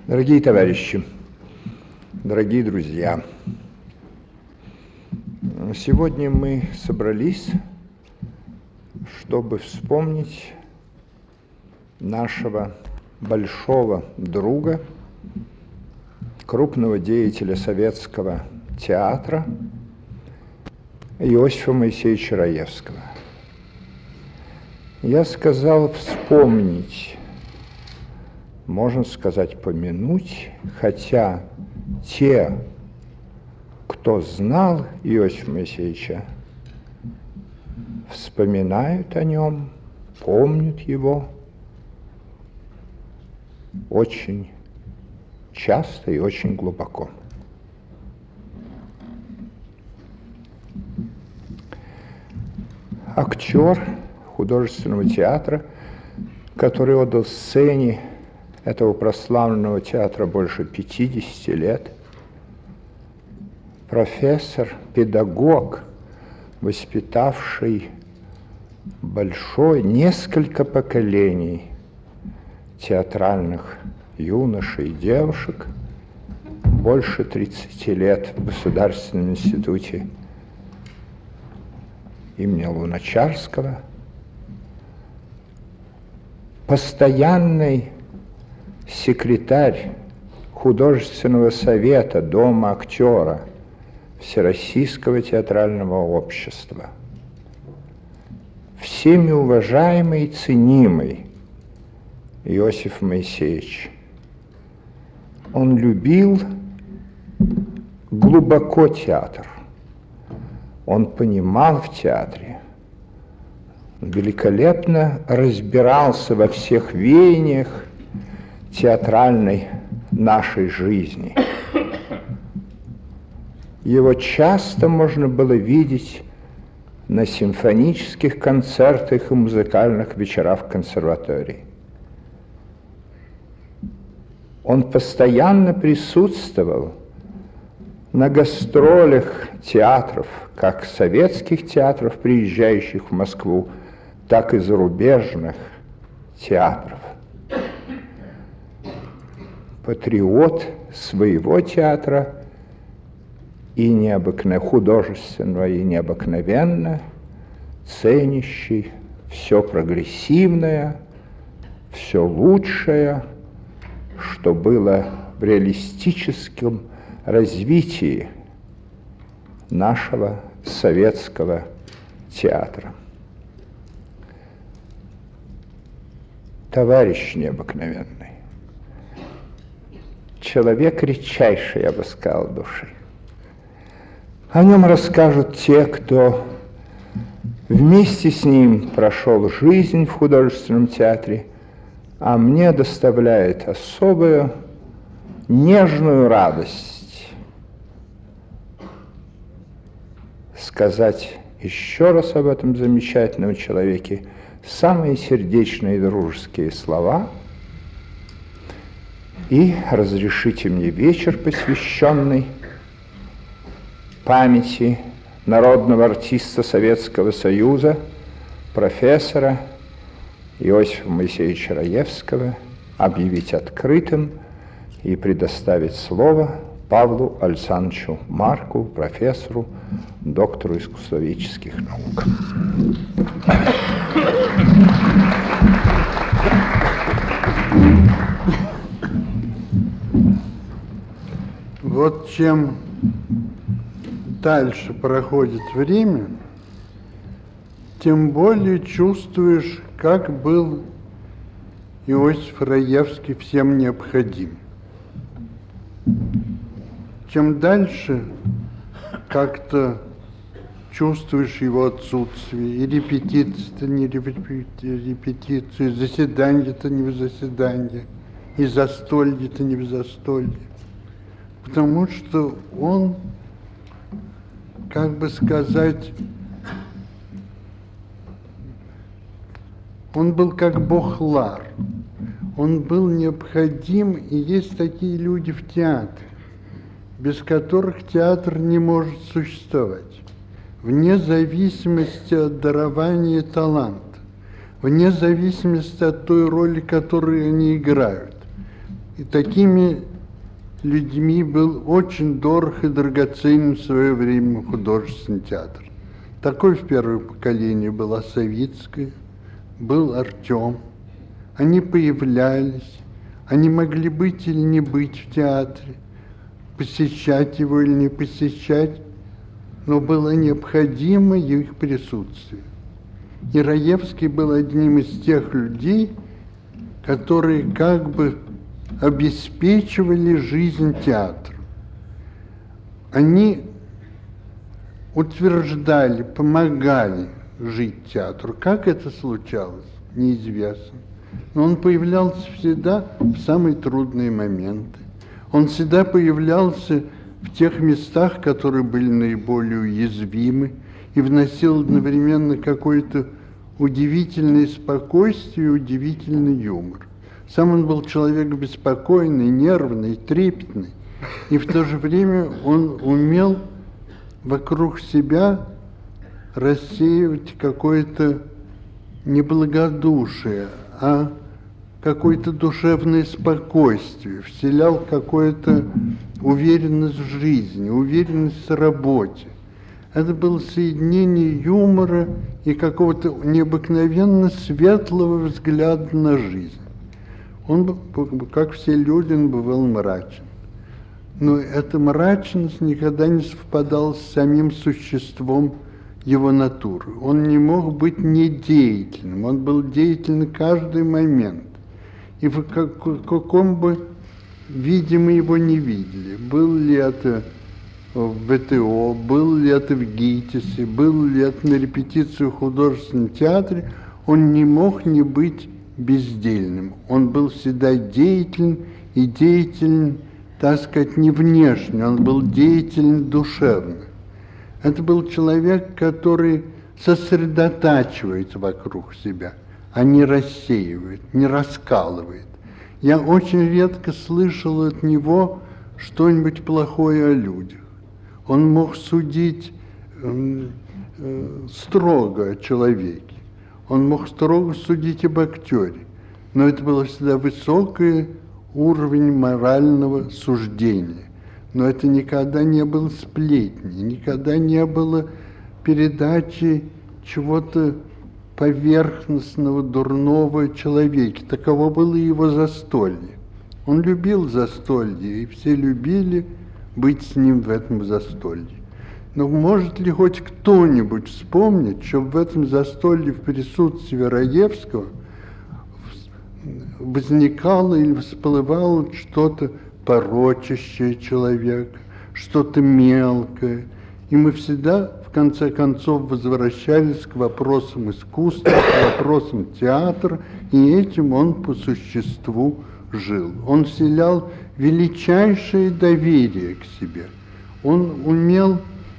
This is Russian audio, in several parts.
Дорогие товарищи, дорогие друзья, сегодня мы собрались, чтобы вспомнить нашего большого друга, крупного деятеля советского театра Иосифа Моисеевича Раевского. Я сказал вспомнить, можно сказать помянуть, хотя те, кто знал Иосифа Моисеевича, вспоминают о нем, помнят его очень часто и очень глубоко. Актер художественного театра, который отдал сцене этого прославленного театра больше 50 лет, профессор, педагог, воспитавший несколько поколений театральных юношей и девушек, больше 30 лет в Государственном институте имени Луначарского, постоянный секретарь художественного совета Дома актера Всероссийского театрального общества, всеми уважаемый и ценимый Иосиф Моисеевич. Он любил глубоко театр, он понимал в театре, великолепно разбирался во всех веяниях театральной нашей жизни. Его часто можно было видеть на симфонических концертах и музыкальных вечерах в консерватории. Он постоянно присутствовал на гастролях театров, как советских театров, приезжающих в Москву, так и зарубежных театров. Патриот своего театра и художественного, и необыкновенно ценящий все прогрессивное, все лучшее, что было в реалистическом развитии нашего советского театра. Товарищ необыкновенный, человек редчайший, я бы сказал, души. О нем расскажут те, кто вместе с ним прошел жизнь в художественном театре, а мне доставляет особую нежную радость сказать еще раз об этом замечательном человеке самые сердечные и дружеские слова. И разрешите мне вечер, посвященный памяти народного артиста Советского Союза, профессора Иосифа Моисеевича Раевского, объявить открытым и предоставить слово Павлу Александровичу Маркову, профессору, доктору искусствоведческих наук. Вот чем дальше проходит время, тем более чувствуешь, как был Иосиф Раевский всем необходим. Чем дальше как-то чувствуешь его отсутствие, и репетиции-то не репетиции, заседание-то не в заседании, и застолье-то не в застолье. Потому что он, как бы сказать, он был как бог Лар. Он был необходим, и есть такие люди в театре, без которых театр не может существовать, вне зависимости от дарования и таланта, вне зависимости от той роли, которую они играют. И такими людьми был очень дорог и драгоценен в свое время художественный театр. Такой в первое поколение была Савицкая, был Артем. Они появлялись, они могли быть или не быть в театре, посещать его или не посещать, но было необходимо их присутствие. И Раевский был одним из тех людей, которые как бы обеспечивали жизнь театра. Они утверждали, помогали жить театру. Как это случалось, неизвестно. Но он появлялся всегда в самые трудные моменты. Он всегда появлялся в тех местах, которые были наиболее уязвимы, и вносил одновременно какое-то удивительное спокойствие и удивительный юмор. Сам он был человек беспокойный, нервный, трепетный, и в то же время он умел вокруг себя рассеивать какое-то не благодушие, а какое-то душевное спокойствие, вселял какую-то уверенность в жизни, уверенность в работе. Это было соединение юмора и какого-то необыкновенно светлого взгляда на жизнь. Он, как все люди, он бывал мрачен. Но эта мрачность никогда не совпадала с самим существом его натуры. Он не мог быть недеятельным, он был деятельный каждый момент. И в каком бы виде мы его не видели, был ли это в ВТО, был ли это в ГИТИСе, был ли это на репетиции в художественном театре, он не мог не быть бездельным. Он был всегда деятелен, и деятелен, так сказать, не внешне, он был деятелен душевно. Это был человек, который сосредотачивает вокруг себя, а не рассеивает, не раскалывает. Я очень редко слышал от него что-нибудь плохое о людях. Он мог судить строго о человеке, он мог строго судить об актере, но это был всегда высокий уровень морального суждения. Но это никогда не было сплетни, никогда не было передачи чего-то поверхностного, дурного человеке. Таково было его застолье. Он любил застолье, и все любили быть с ним в этом застолье. Но может ли хоть кто-нибудь вспомнить, что в этом застолье в присутствии Раевского возникало или всплывало что-то порочащее человека, что-то мелкое. И мы всегда, в конце концов, возвращались к вопросам искусства, к вопросам театра, и этим он по существу жил. Он вселял величайшее доверие к себе. Он умел,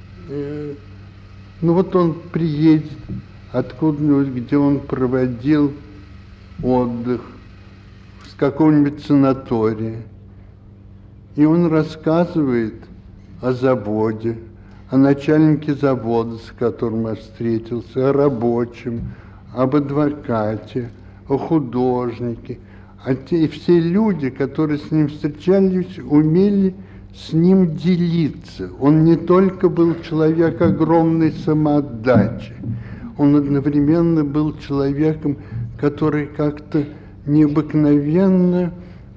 вот он приедет откуда-нибудь, где он проводил отдых, с какого-нибудь санатория, и он рассказывает о заводе, о начальнике завода, с которым я встретился, о рабочем, об адвокате, о художнике. И все люди, которые с ним встречались, умели с ним делиться. Он не только был человек огромной самоотдачи, он одновременно был человеком, который как-то необыкновенно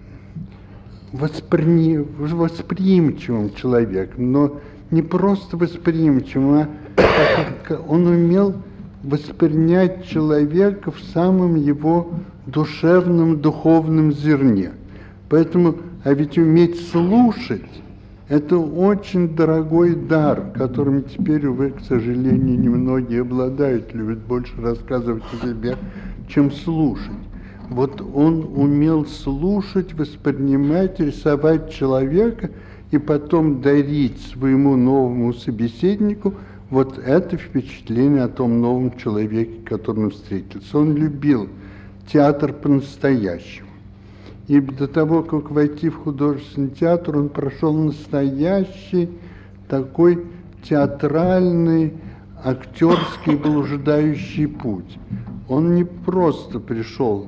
восприимчивым человеком, но не просто восприимчивым, а он умел воспринять человека в самом его душевном, духовном зерне. Поэтому, а ведь уметь слушать – это очень дорогой дар, которым теперь, увы, к сожалению, немногие обладают, любят больше рассказывать о себе, чем слушать. Вот он умел слушать, воспринимать, рисовать человека и потом дарить своему новому собеседнику вот это впечатление о том новом человеке, которым он встретился. Он любил театр по-настоящему. И до того, как войти в художественный театр, он прошел настоящий такой театральный, актерский, блуждающий путь. Он не просто пришел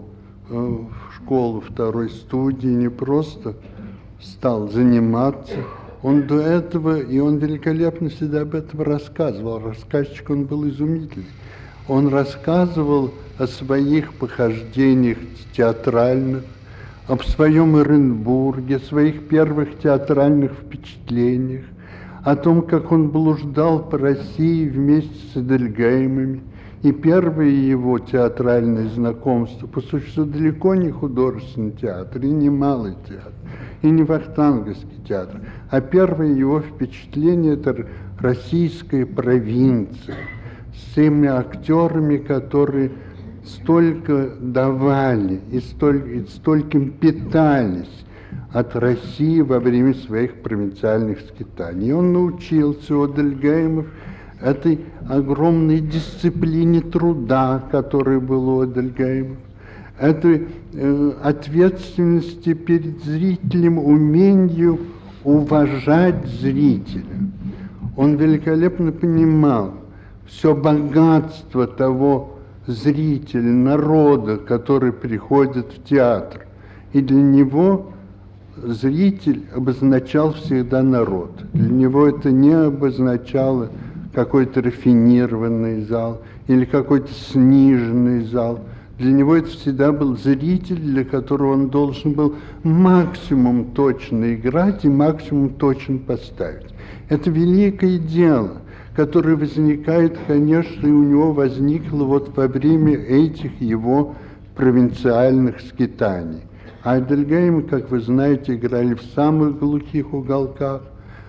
в школу второй студии, не просто стал заниматься. Он до этого, и он великолепно всегда об этом рассказывал. Рассказчик он был изумительный. Он рассказывал о своих похождениях театральных, об своем Оренбурге, о своих первых театральных впечатлениях, о том, как он блуждал по России вместе с Эдельгеймами. И первое его театральное знакомство, по существу, далеко не художественный театр, и не малый театр, и не вахтанговский театр, а первое его впечатление – это российская провинция с теми актерами, которые столько давали и стольким питались от России во время своих провинциальных скитаний. И он научился у Эдельгеймов этой огромной дисциплине труда, которая была у Эдельгеймов, этой ответственности перед зрителем, умению уважать зрителя. Он великолепно понимал все богатство того зрителя, народа, который приходит в театр. И для него зритель обозначал всегда народ. Для него это не обозначало какой-то рафинированный зал или какой-то сниженный зал. Для него это всегда был зритель, для которого он должен был максимум точно играть и максимум точно поставить. Это великое дело, которое возникает, конечно, и у него возникло вот во время этих его провинциальных скитаний. А Эдельгеймы, как вы знаете, играли в самых глухих уголках,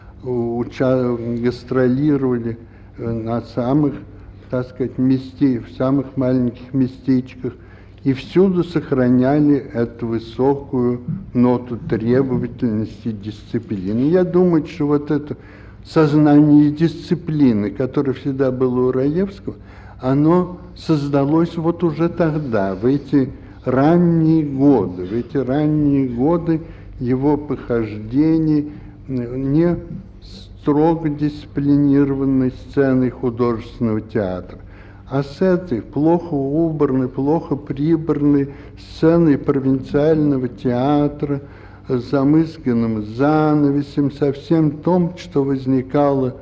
гастролировали на самых, так сказать, в самых маленьких местечках, и всюду сохраняли эту высокую ноту требовательности и дисциплины. Я думаю, что вот это сознание дисциплины, которое всегда было у Раевского, оно создалось вот уже тогда, в эти ранние годы его похождений не строго дисциплинированной сценой художественного театра, а с этой плохо убранной, плохо прибранной сценой провинциального театра, с замызганным занавесем, со всем том, что возникало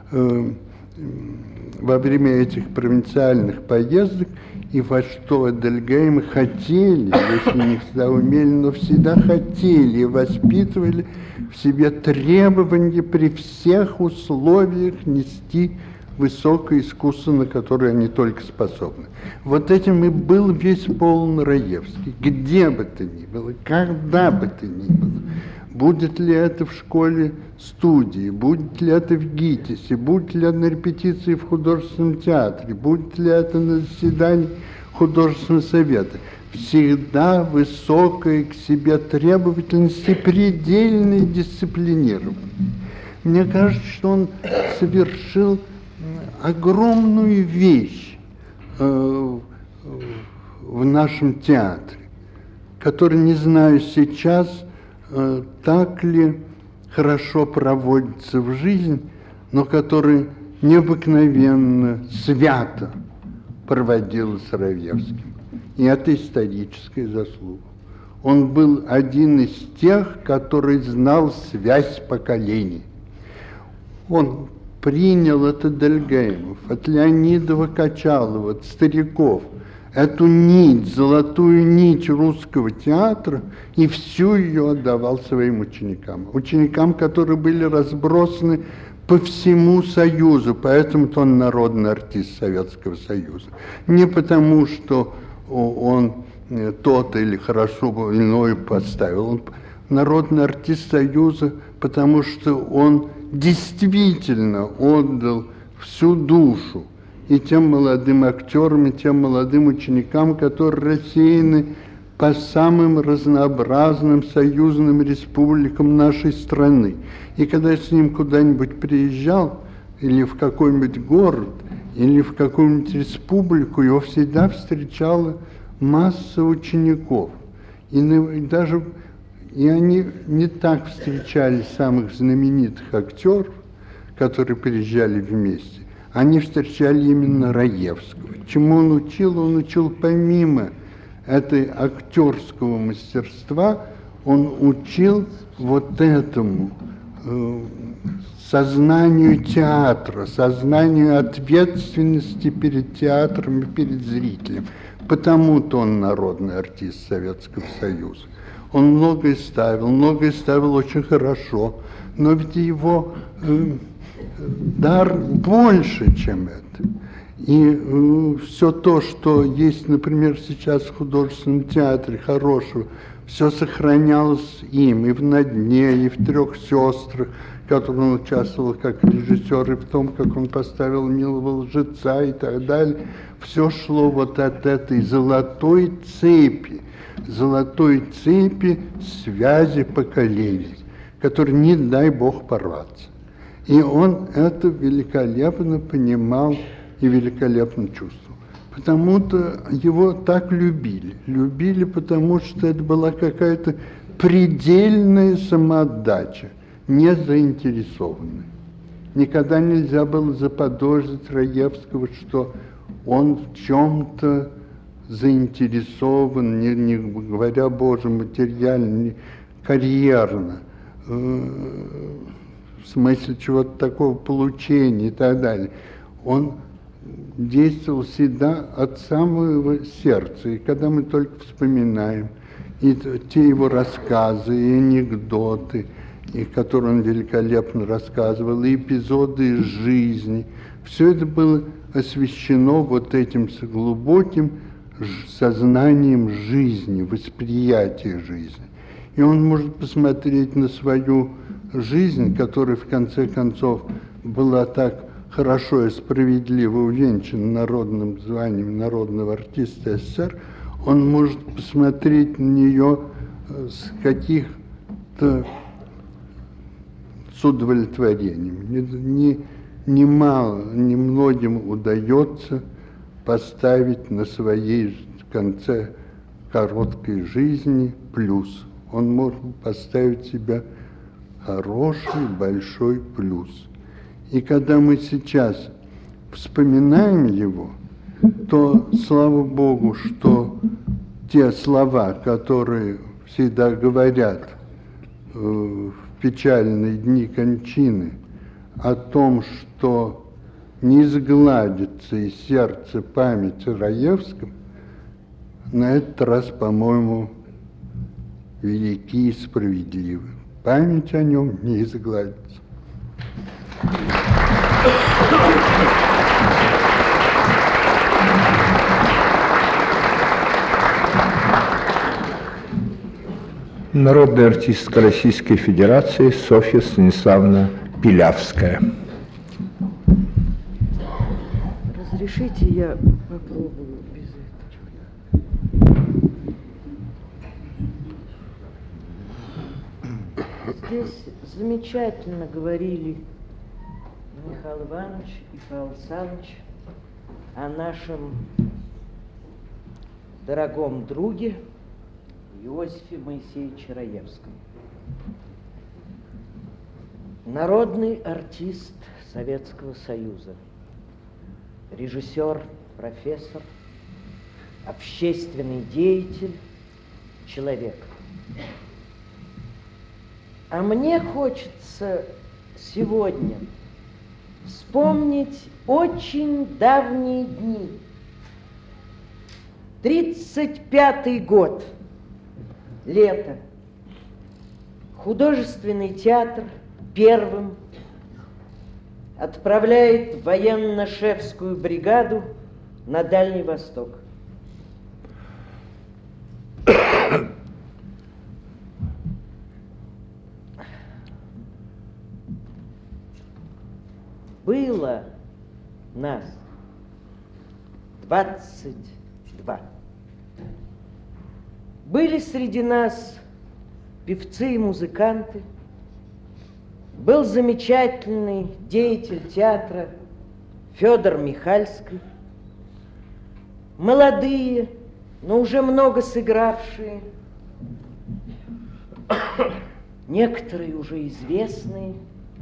во время этих провинциальных поездок, и во что Эдельгеймы хотели, если не всегда умели, но всегда хотели и воспитывали в себе требования при всех условиях нести высокое искусство, на которое они только способны. Вот этим и был весь полон Раевский. Где бы то ни было, когда бы то ни было. Будет ли это в школе студии, будет ли это в ГИТИСе, будет ли это на репетиции в художественном театре, будет ли это на заседании художественного совета. Всегда высокая к себе требовательность и предельное дисциплинирование. Мне кажется, что он совершил огромную вещь в нашем театре, которую, не знаю сейчас, так ли хорошо проводится в жизнь, но который необыкновенно свято проводилась Раевским. И это историческая заслуга. Он был один из тех, который знал связь поколений. Он принял от Эдельгеймов, от Леонидова Качалова, от стариков, эту нить, золотую нить русского театра, и всю ее отдавал своим ученикам. Ученикам, которые были разбросаны по всему Союзу, поэтому-то он народный артист Советского Союза. Не потому, что он то-то или хорошо иное поставил. Он народный артист Союза, потому что он действительно отдал всю душу и тем молодым актерам, и тем молодым ученикам, которые рассеяны по самым разнообразным союзным республикам нашей страны. И когда я с ним куда-нибудь приезжал, или в какой-нибудь город, или в какую-нибудь республику, его всегда встречала масса учеников. И они не так встречали самых знаменитых актеров, которые приезжали вместе. Они встречали именно Раевского. Чему он учил? Он учил помимо этой актерского мастерства, он учил вот этому сознанию театра, сознанию ответственности перед театром и перед зрителем. Потому-то он народный артист Советского Союза. Он многое ставил очень хорошо, но ведь его дар больше, чем это. И все то, что есть, например, сейчас в художественном театре хорошего, все сохранялось им и в «На дне», и в «Трех сестрах», в котором он участвовал как режиссер, и в том, как он поставил «Милого лжеца» и так далее. Все шло вот от этой золотой цепи связи поколений, которой не дай бог порваться. И он это великолепно понимал и великолепно чувствовал. Потому-то его так любили. Любили, потому что это была какая-то предельная самоотдача, не заинтересованная. Никогда нельзя было заподозрить Раевского, что он в чем-то заинтересован, не говоря, Боже, материально, не карьерно, в смысле чего-то такого получения и так далее. Он действовал всегда от самого сердца. И когда мы только вспоминаем и те его рассказы, и анекдоты, и которые он великолепно рассказывал, и эпизоды из жизни, все это было освещено вот этим глубоким сознанием жизни, восприятия жизни. И он может посмотреть на свою жизнь, которая в конце концов была так хорошо и справедливо увенчана народным званием народного артиста СССР, он может посмотреть на нее с каких-то с удовлетворением. Немногим удается поставить на своей конце короткой жизни плюс. Он может поставить себя хороший большой плюс. И когда мы сейчас вспоминаем его, то слава Богу, что те слова, которые всегда говорят в печальные дни кончины о том, что не изгладится из сердца память о Раевском, на этот раз, по-моему, велики и справедливы. Память о нем не изгладится. Народная артистка Российской Федерации Софья Станиславовна Пилявская. Разрешите, я попробую без этого. Здесь замечательно говорили Михаил Иванович и Павел Саныч о нашем дорогом друге Иосифе Моисеевиче Раевском. Народный артист Советского Союза, режиссер, профессор, общественный деятель, человек. А мне хочется сегодня вспомнить очень давние дни. 35-й год, лето. Художественный театр первым отправляет военно-шефскую бригаду на Дальний Восток. Было нас 22. Были среди нас певцы и музыканты. Был замечательный деятель театра Федор Михальский. Молодые, но уже много сыгравшие. Некоторые уже известные.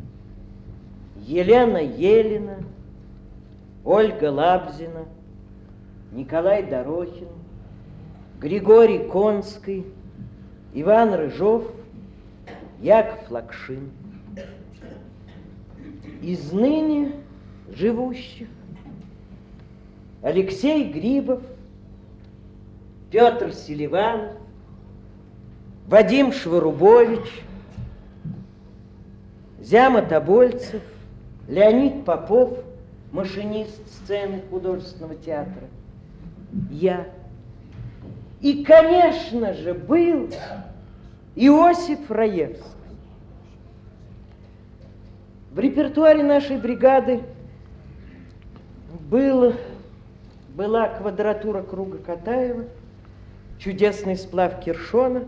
Елена Елина, Ольга Лабзина, Николай Дорохин, Григорий Конский, Иван Рыжов, Яков Лакшин. Из ныне живущих Алексей Грибов, Петр Селиванов, Вадим Шворубович, Зяма Тобольцев, Леонид Попов, машинист сцены художественного театра, я. И, конечно же, был Иосиф Раевский. В репертуаре нашей бригады была квадратура круга Катаева, чудесный сплав Киршона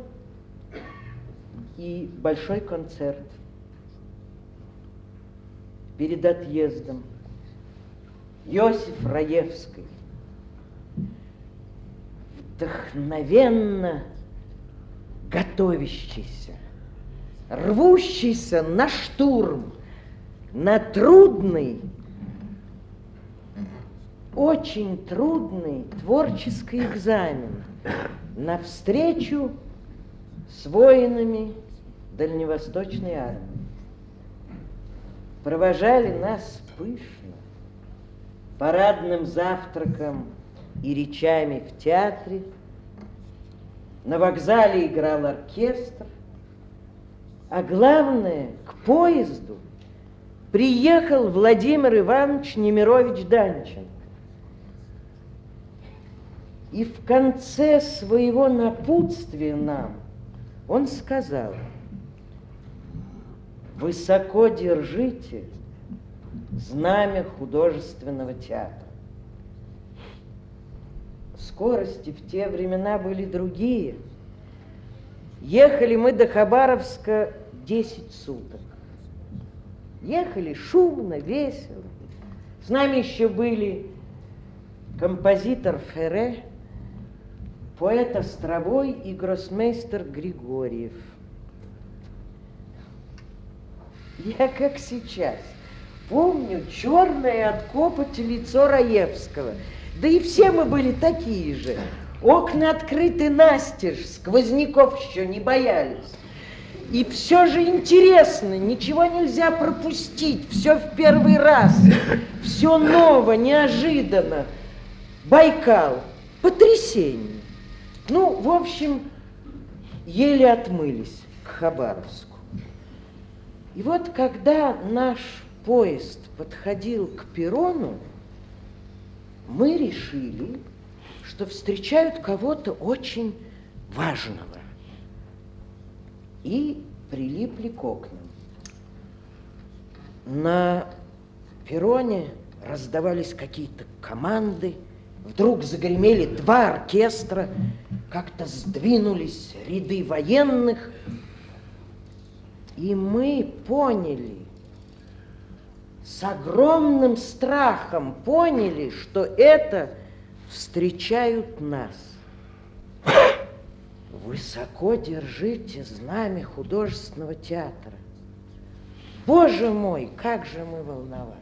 и большой концерт. Перед отъездом Иосиф Раевский, вдохновенно готовящийся, рвущийся на штурм, на трудный, очень трудный творческий экзамен, навстречу с воинами Дальневосточной армии. Провожали нас пышно, парадным завтраком и речами в театре. На вокзале играл оркестр, а главное, к поезду приехал Владимир Иванович Немирович Данченко. И в конце своего напутствия нам он сказал: высоко держите знамя художественного театра. Скорости в те времена были другие. Ехали мы до Хабаровска 10 суток. Ехали шумно, весело. С нами еще были композитор Ферре, поэт Островой и гроссмейстер Григорьев. Я как сейчас помню черное от копоти лицо Раевского. Да и все мы были такие же. Окна открыты настежь, сквозняков еще не боялись. И все же интересно, ничего нельзя пропустить, все в первый раз, все ново, неожиданно. Байкал, потрясение. Ну, в общем, еле отмылись к Хабаровску. И вот когда наш поезд подходил к перрону, мы решили, что встречают кого-то очень важного. И прилипли к окнам. На перроне раздавались какие-то команды, вдруг загремели два оркестра, как-то сдвинулись ряды военных, и мы поняли, с огромным страхом поняли, что это встречают нас. Высоко держите знамя художественного театра. Боже мой, как же мы волновались.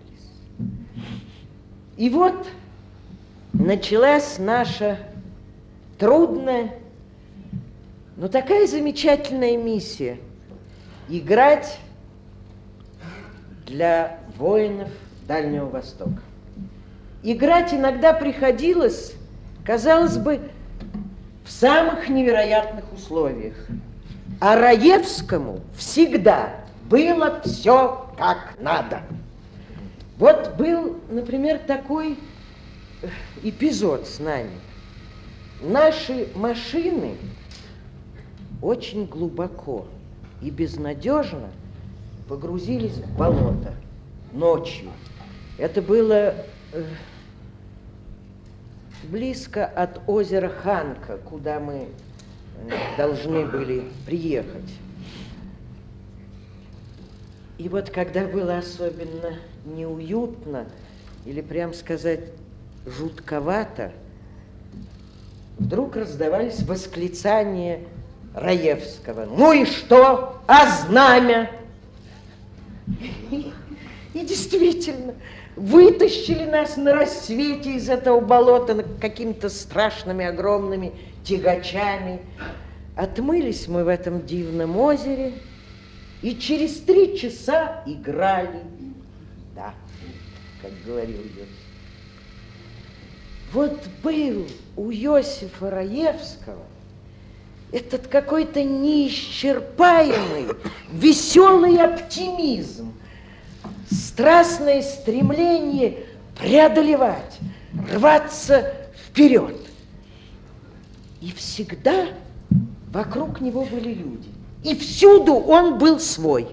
И вот началась наша трудная, но такая замечательная миссия — играть для воинов Дальнего Востока. Играть иногда приходилось, казалось бы, в самых невероятных условиях. А Раевскому всегда было все как надо. Вот был, например, такой эпизод с нами. Наши машины очень глубоко и безнадежно погрузились в болото ночью. Это было близко от озера Ханка, куда мы должны были приехать. И вот когда было особенно неуютно, или, прям сказать, жутковато, вдруг раздавались восклицания Раевского: «Ну и что? А знамя?» И действительно, вытащили нас на рассвете из этого болота какими-то страшными огромными тягачами. Отмылись мы в этом дивном озере и через 3 часа играли. Да, как говорил Иосиф. Вот был у Иосифа Раевского этот какой-то неисчерпаемый, веселый оптимизм, страстное стремление преодолевать, рваться вперед. И всегда вокруг него были люди. И всюду он был свой.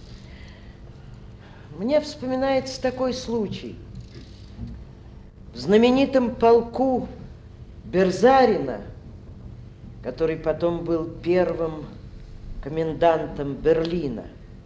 Мне вспоминается такой случай. В знаменитом полку Берзарина, который потом был первым комендантом Берлина,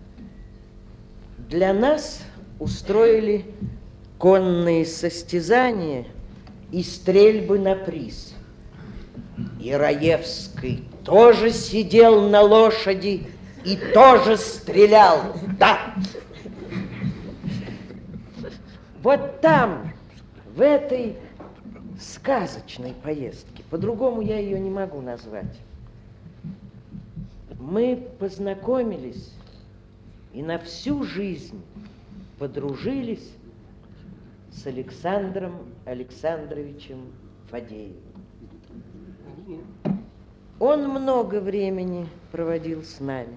для нас устроили конные состязания и стрельбы на приз. И Раевский тоже сидел на лошади и тоже стрелял. Да. Вот там, в этой сказочной поездке, по-другому я ее не могу назвать, мы познакомились и на всю жизнь подружились с Александром Александровичем Фадеевым. Он много времени проводил с нами.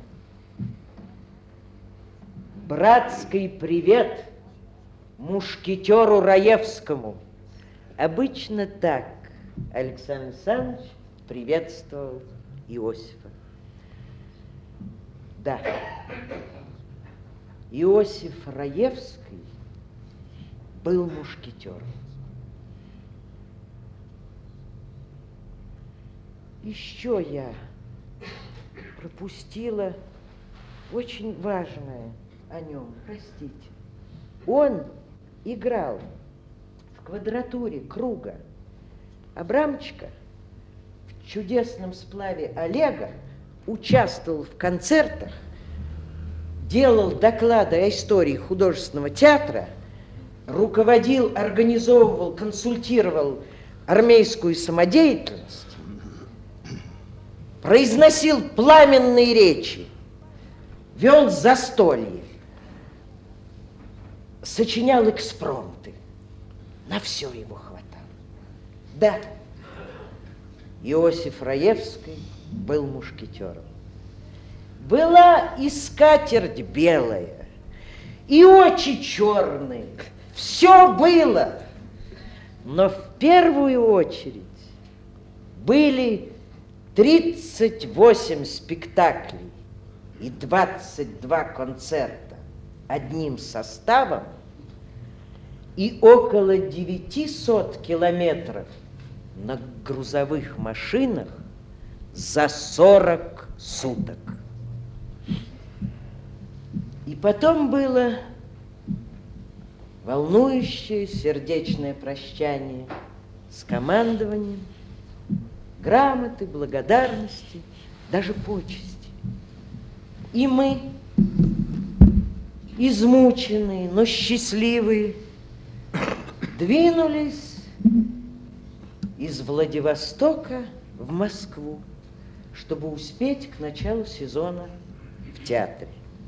Братский привет мушкетеру Раевскому. Обычно так Александр Александрович приветствовал Иосифа. Да, Иосиф Раевский был мушкетером. Еще я пропустила очень важное о нем, простите. Он играл в квадратуре круга Абрамчика, в чудесном сплаве Олега, участвовал в концертах, делал доклады о истории художественного театра, руководил, организовывал, консультировал армейскую самодеятельность, произносил пламенные речи, вел застолье, сочинял экспромты. На все его хватало. Да, Иосиф Раевский был мушкетером. Была и скатерть белая, и очи черные. Все было. Но в первую очередь были 38 спектаклей и 22 концерта одним составом и около 900 километров на грузовых машинах за 40 суток. И потом было волнующее сердечное прощание с командованием, грамоты, благодарности, даже почести. И мы, измученные, но счастливые, двинулись из Владивостока в Москву, чтобы успеть к началу сезона в театре.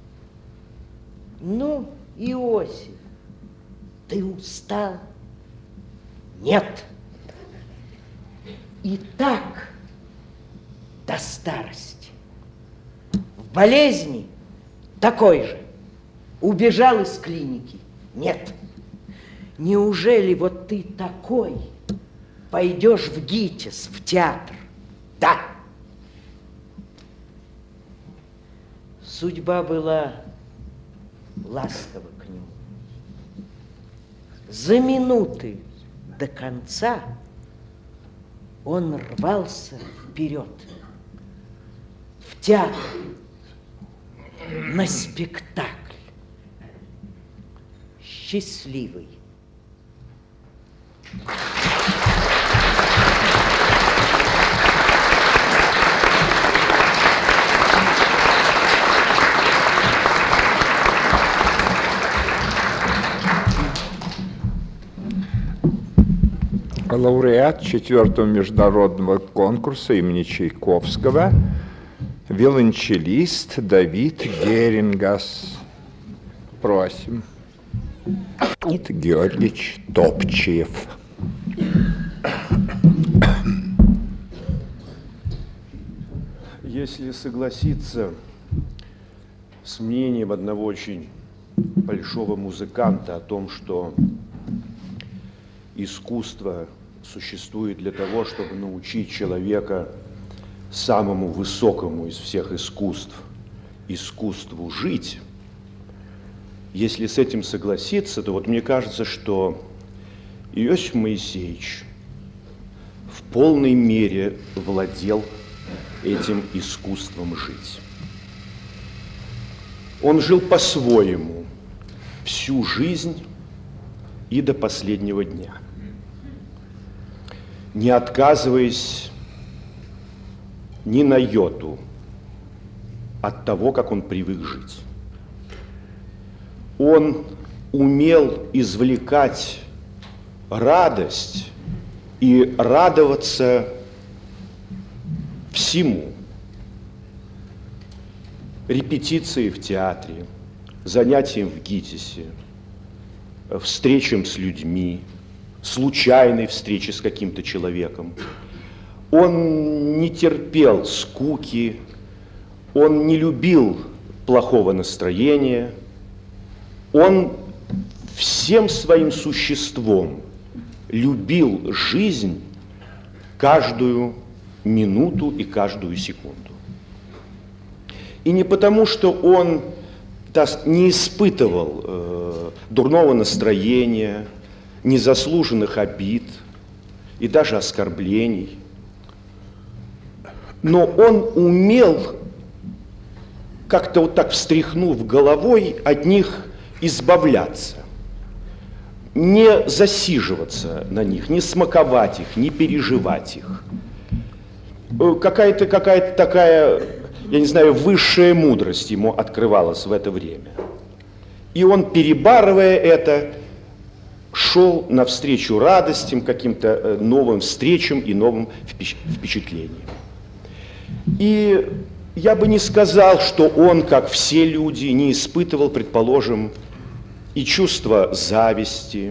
Ну, Иосиф, ты устал? Нет. И так до старости. В болезни такой же. Убежал из клиники? Нет. Неужели вот ты такой пойдешь в ГИТИС, в театр? Да. Судьба была ласкова к нему. За минуты до конца он рвался вперед, в театр, на спектакль. Счастливый. лауреат 4-го международного конкурса имени Чайковского, виолончелист Давид Герингас. Просим. Ит Георгиевич Топчиев. Если согласиться с мнением одного очень большого музыканта о том, что искусство существует для того, чтобы научить человека самому высокому из всех искусств, искусству жить, если с этим согласиться, то вот мне кажется, что Иосиф Моисеевич в полной мере владел этим искусством жить. Он жил по-своему всю жизнь и до последнего дня, не отказываясь ни на йоту от того, как он привык жить. Он умел извлекать радость и радоваться всему. Репетиции в театре, занятиям в ГИТИСе, встречам с людьми, случайной встрече с каким-то человеком. Он не терпел скуки, он не любил плохого настроения, он всем своим существом любил жизнь, каждую минуту и каждую секунду. И не потому, что он не испытывал дурного настроения, незаслуженных обид и даже оскорблений, но он умел, как-то вот так встряхнув головой, от них избавляться, не засиживаться на них, не смаковать их, не переживать их. Какая-то такая, я не знаю, высшая мудрость ему открывалась в это время. И он, перебарывая это, шел навстречу радостям, каким-то новым встречам и новым впечатлениям. И я бы не сказал, что он, как все люди, не испытывал, предположим, и чувство зависти,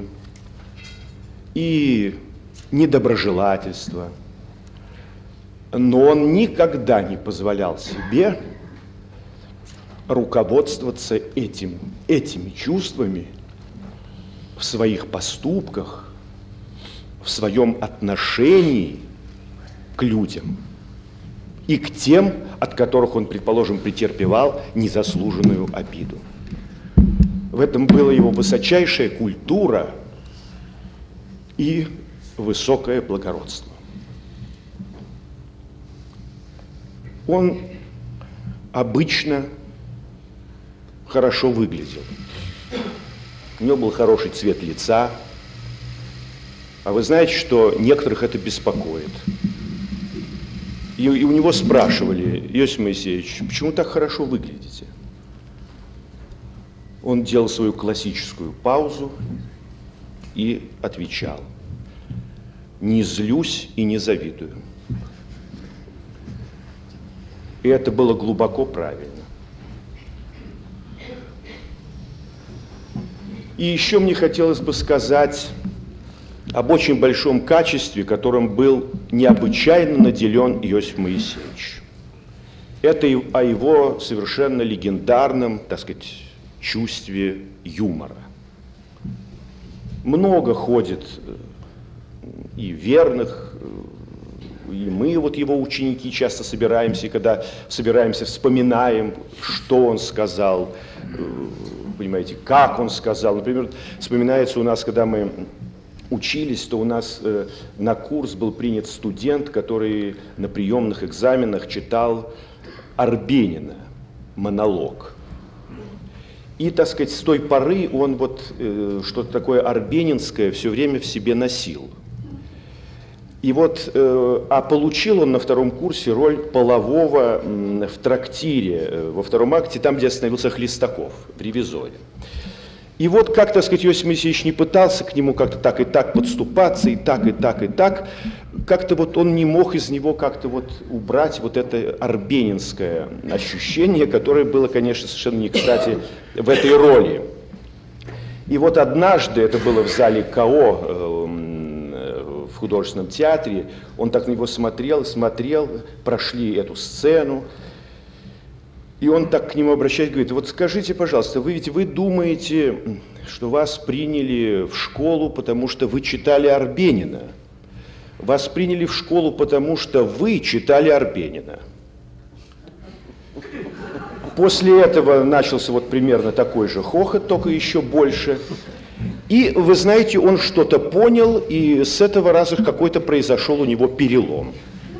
и недоброжелательства. Но он никогда не позволял себе руководствоваться этими чувствами в своих поступках, в своем отношении к людям и к тем, от которых он, предположим, претерпевал незаслуженную обиду. В этом была его высочайшая культура и высокое благородство. Он обычно хорошо выглядел. У него был хороший цвет лица. А вы знаете, что некоторых это беспокоит. И у него спрашивали: Иосиф Моисеевич, почему так хорошо выглядите? Он делал свою классическую паузу и отвечал: не злюсь и не завидую. И это было глубоко правильно. И еще мне хотелось бы сказать об очень большом качестве, которым был необычайно наделен Иосиф Моисеевич. Это о его совершенно легендарном, так сказать, чувстве юмора. Много ходит и верных, и мы, вот его ученики, часто собираемся, и когда собираемся, вспоминаем, что он сказал, понимаете, как он сказал. Например, вспоминается у нас, когда мы учились, то у нас на курс был принят студент, который на приемных экзаменах читал Арбенина монолог. И, так сказать, с той поры он вот что-то такое арбенинское все время в себе носил. И вот, а получил он на втором курсе роль полового в трактире, во втором акте, там, где остановился Хлестаков, в «Ревизоре». И вот как, так сказать, Иосиф Моисеевич не пытался к нему как-то так и так подступаться, и так, и так, и так, как-то вот он не мог из него как-то вот убрать вот это арбенинское ощущение, которое было, конечно, совершенно не кстати в этой роли. И вот однажды, это было в зале КАО в художественном театре, он так на него смотрел, прошли эту сцену, и он так к нему обращается, говорит: вот скажите, пожалуйста, вы думаете, что вас приняли в школу, потому что вы читали Арбенина? Вас приняли в школу, потому что вы читали Арбенина. После этого начался вот примерно такой же хохот, только еще больше. И, вы знаете, он что-то понял, и с этого раза какой-то произошел у него перелом.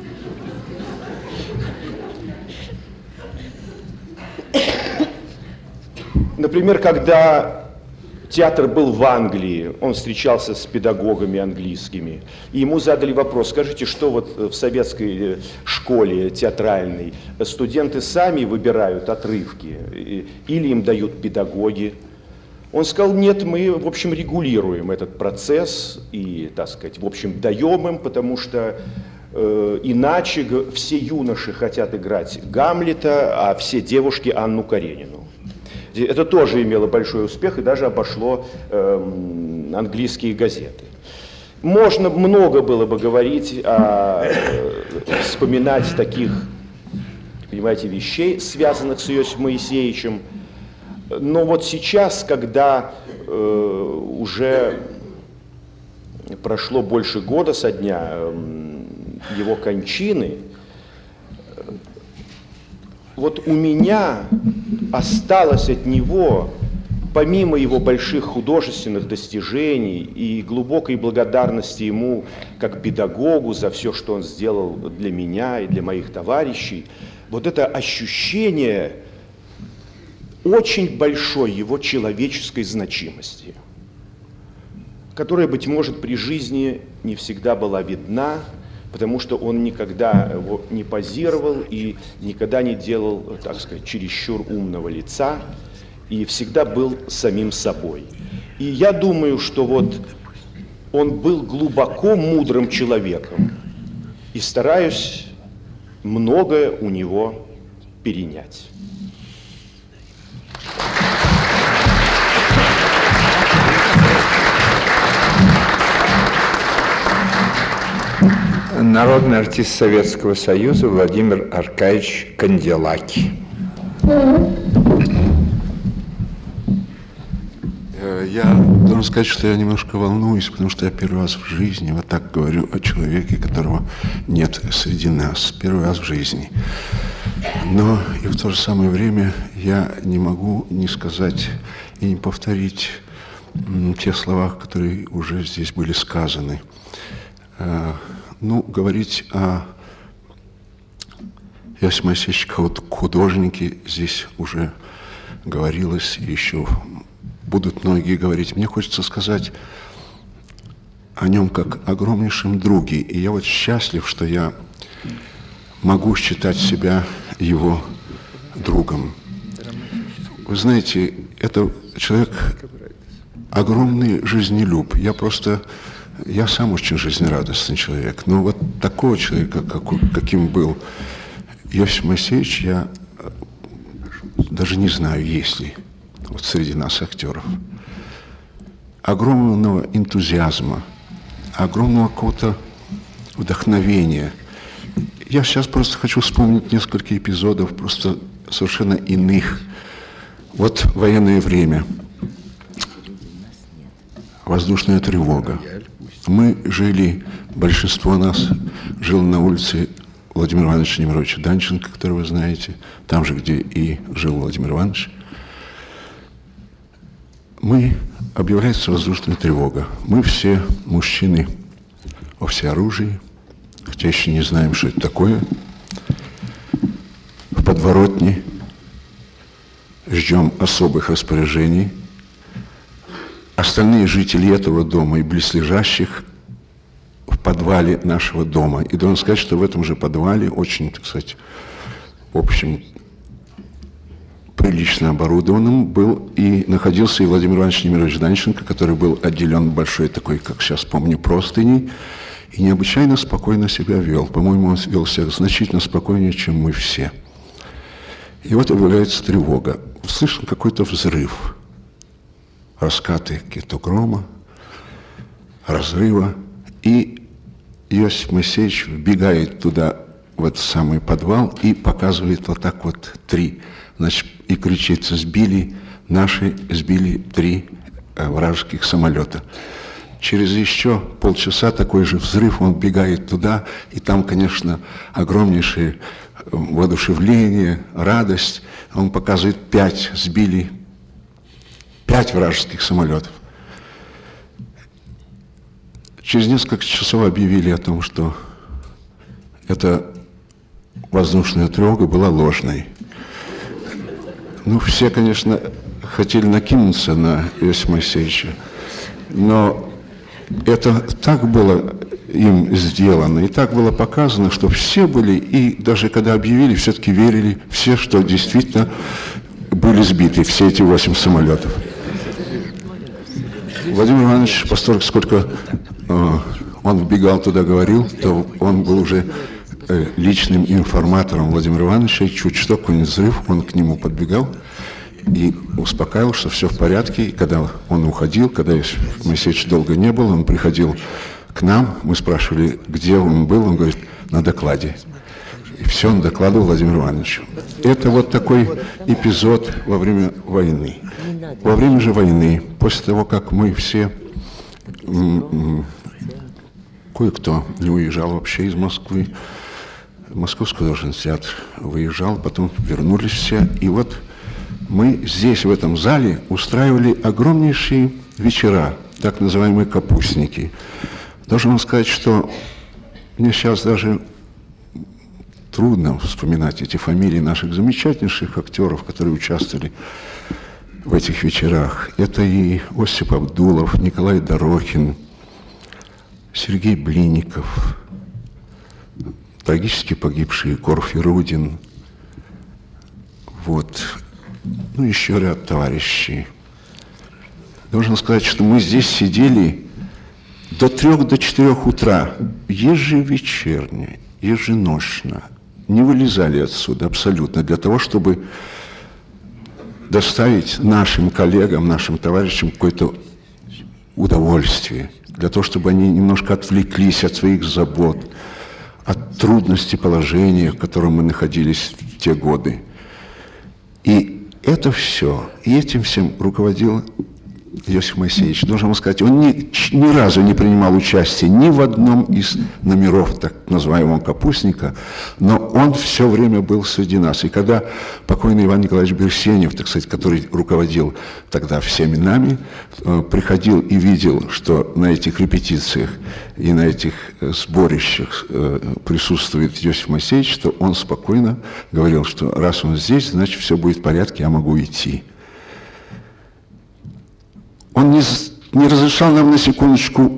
Например, когда театр был в Англии, он встречался с педагогами английскими, и ему задали вопрос: скажите, что вот в советской школе театральной студенты сами выбирают отрывки или им дают педагоги? Он сказал: нет, мы, в общем, регулируем этот процесс и, так сказать, в общем, даем им, потому что иначе все юноши хотят играть Гамлета, а все девушки Анну Каренину. Это тоже имело большой успех и даже обошло английские газеты. Можно много было бы говорить, вспоминать таких, понимаете, вещей, связанных с Иосифом Моисеевичем. Но вот сейчас, когда уже прошло больше года со дня его кончины, вот у меня осталось от него, помимо его больших художественных достижений и глубокой благодарности ему как педагогу за все, что он сделал для меня и для моих товарищей, вот это ощущение очень большой его человеческой значимости, которая, быть может, при жизни не всегда была видна, потому что он никогда его не позировал и никогда не делал, так сказать, чересчур умного лица, и всегда был самим собой. И я думаю, что вот он был глубоко мудрым человеком, и стараюсь многое у него перенять. Народный артист Советского Союза Владимир Аркадьевич Канделаки. Я должен сказать, что я немножко волнуюсь, потому что я первый раз в жизни вот так говорю о человеке, которого нет среди нас. Первый раз в жизни. Но и в то же самое время я не могу не сказать и не повторить те слова, которые уже здесь были сказаны. Ну, говорить о Иосифе Моисеевиче как художнике здесь уже говорилось, и еще будут многие говорить. Мне хочется сказать о нем как огромнейшем друге. И я вот счастлив, что я могу считать себя его другом. Вы знаете, это человек огромный жизнелюб. Я сам очень жизнерадостный человек, но вот такого человека, каким был Иосиф Моисеевич, я даже не знаю, есть ли вот среди нас актеров. Огромного энтузиазма, огромного какого-то вдохновения. Я сейчас просто хочу вспомнить несколько эпизодов, просто совершенно иных. Вот военное время, воздушная тревога. Мы жили, большинство нас жило на улице Владимира Ивановича Немировича Данченко, которого вы знаете, там же, где и жил Владимир Иванович. Объявляется воздушная тревога. Мы все мужчины во всеоружии, хотя еще не знаем, что это такое. В подворотне ждем особых распоряжений. Остальные жители этого дома и близлежащих в подвале нашего дома. И должен сказать, что в этом же подвале очень, так сказать, в общем, прилично оборудованным был и находился и Владимир Иванович Немирович Данченко, который был отделен большой такой, как сейчас помню, простыней, и необычайно спокойно себя вел. По-моему, он вел себя значительно спокойнее, чем мы все. И вот появляется тревога. Слышен какой-то взрыв. Раскаты какие-то грома, разрыва. И Иосиф Моисеевич вбегает туда, в этот самый подвал, и показывает вот так вот 3. Значит, и кричит: сбили 3 вражеских самолета. Через еще полчаса такой же взрыв, он вбегает туда, и там, конечно, огромнейшее воодушевление, радость. Он показывает 5, сбили 5 вражеских самолетов. Через несколько часов объявили о том, что эта воздушная тревога была ложной. Ну, все, конечно, хотели накинуться на Иосифа Моисеевича, но это так было им сделано, и так было показано, что все были, и даже когда объявили, все-таки верили все, что действительно были сбиты все эти 8 самолетов. Владимир Иванович, постольку, сколько он вбегал туда, говорил, то он был уже личным информатором Владимира Ивановича, и чуть что, какой-нибудь взрыв, он к нему подбегал и успокаивал, что все в порядке. И когда он уходил, когда Иосиф Моисеевич долго не был, он приходил к нам, мы спрашивали, где он был, он говорит: на докладе. И все он докладывал Владимиру Ивановичу. Это вот такой эпизод во время войны. Во время же войны, после того, как мы все, кое-кто не уезжал вообще из Москвы, Московский художественный театр выезжал, потом вернулись все, и вот мы здесь, в этом зале, устраивали огромнейшие вечера, так называемые капустники. Должен вам сказать, что мне сейчас даже трудно вспоминать эти фамилии наших замечательнейших актеров, которые участвовали в этих вечерах. Это и Осип Абдулов, Николай Дорохин, Сергей Блинников, трагически погибший Егор Ферудин, вот, ну, еще ряд товарищей. Должен сказать, что мы здесь сидели до 3-4 утра, ежевечерне, еженочно, не вылезали отсюда абсолютно, для того, чтобы доставить нашим коллегам, нашим товарищам какое-то удовольствие, для того, чтобы они немножко отвлеклись от своих забот, от трудностей положения, в котором мы находились в те годы. И это все, и этим всем руководил Иосиф Моисеевич. Должен вам сказать, он ни разу не принимал участия ни в одном из номеров так называемого капустника, но он все время был среди нас. И когда покойный Иван Николаевич Берсенев, так сказать, который руководил тогда всеми нами, приходил и видел, что на этих репетициях и на этих сборищах присутствует Иосиф Моисеевич, то он спокойно говорил, что раз он здесь, значит, все будет в порядке, я могу идти. Он не разрешал нам на секундочку,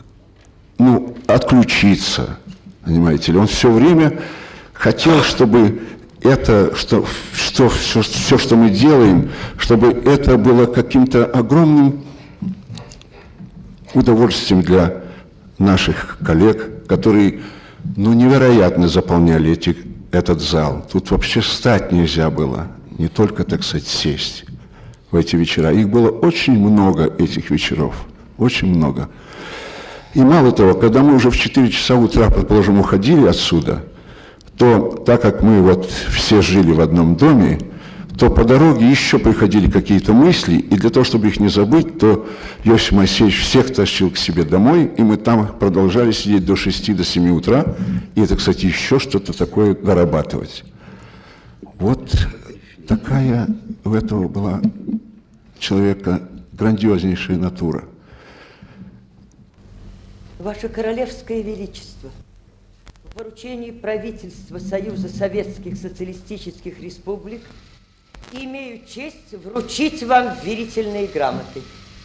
отключиться, понимаете ли. Он все время хотел, чтобы это, все, что мы делаем, чтобы это было каким-то огромным удовольствием для наших коллег, которые, невероятно заполняли этот зал. Тут вообще встать нельзя было, не только, так сказать, сесть в эти вечера. Их было очень много, этих вечеров, очень много. И мало того, когда мы уже в 4 часа утра, предположим, уходили отсюда, то так как мы вот все жили в одном доме, то по дороге еще приходили какие-то мысли, и для того, чтобы их не забыть, то Иосиф Моисеевич всех тащил к себе домой, и мы там продолжали сидеть до 6, до 7 утра, и это, кстати, еще что-то такое дорабатывать. Вот такая у этого была человека грандиознейшая натура. Ваше Королевское Величество, в поручении правительства Союза Советских Социалистических Республик имею честь вручить вам верительные грамоты.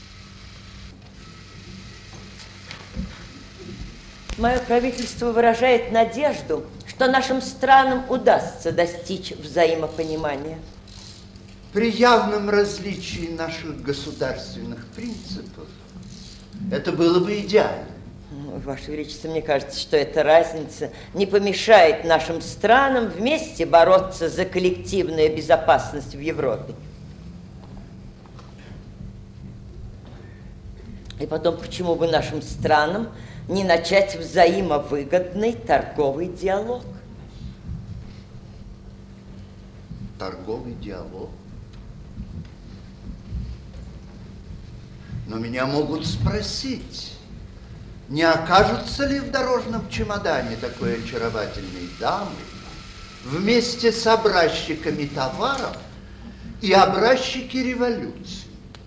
Мое правительство выражает надежду, что нашим странам удастся достичь взаимопонимания. При явном различии наших государственных принципов это было бы идеально. Ваше Величество, мне кажется, что эта разница не помешает нашим странам вместе бороться за коллективную безопасность в Европе. И потом, почему бы нашим странам не начать взаимовыгодный торговый диалог? Торговый диалог? Но меня могут спросить, не окажутся ли в дорожном чемодане такой очаровательной дамы вместе с образчиками товаров и образчики революции?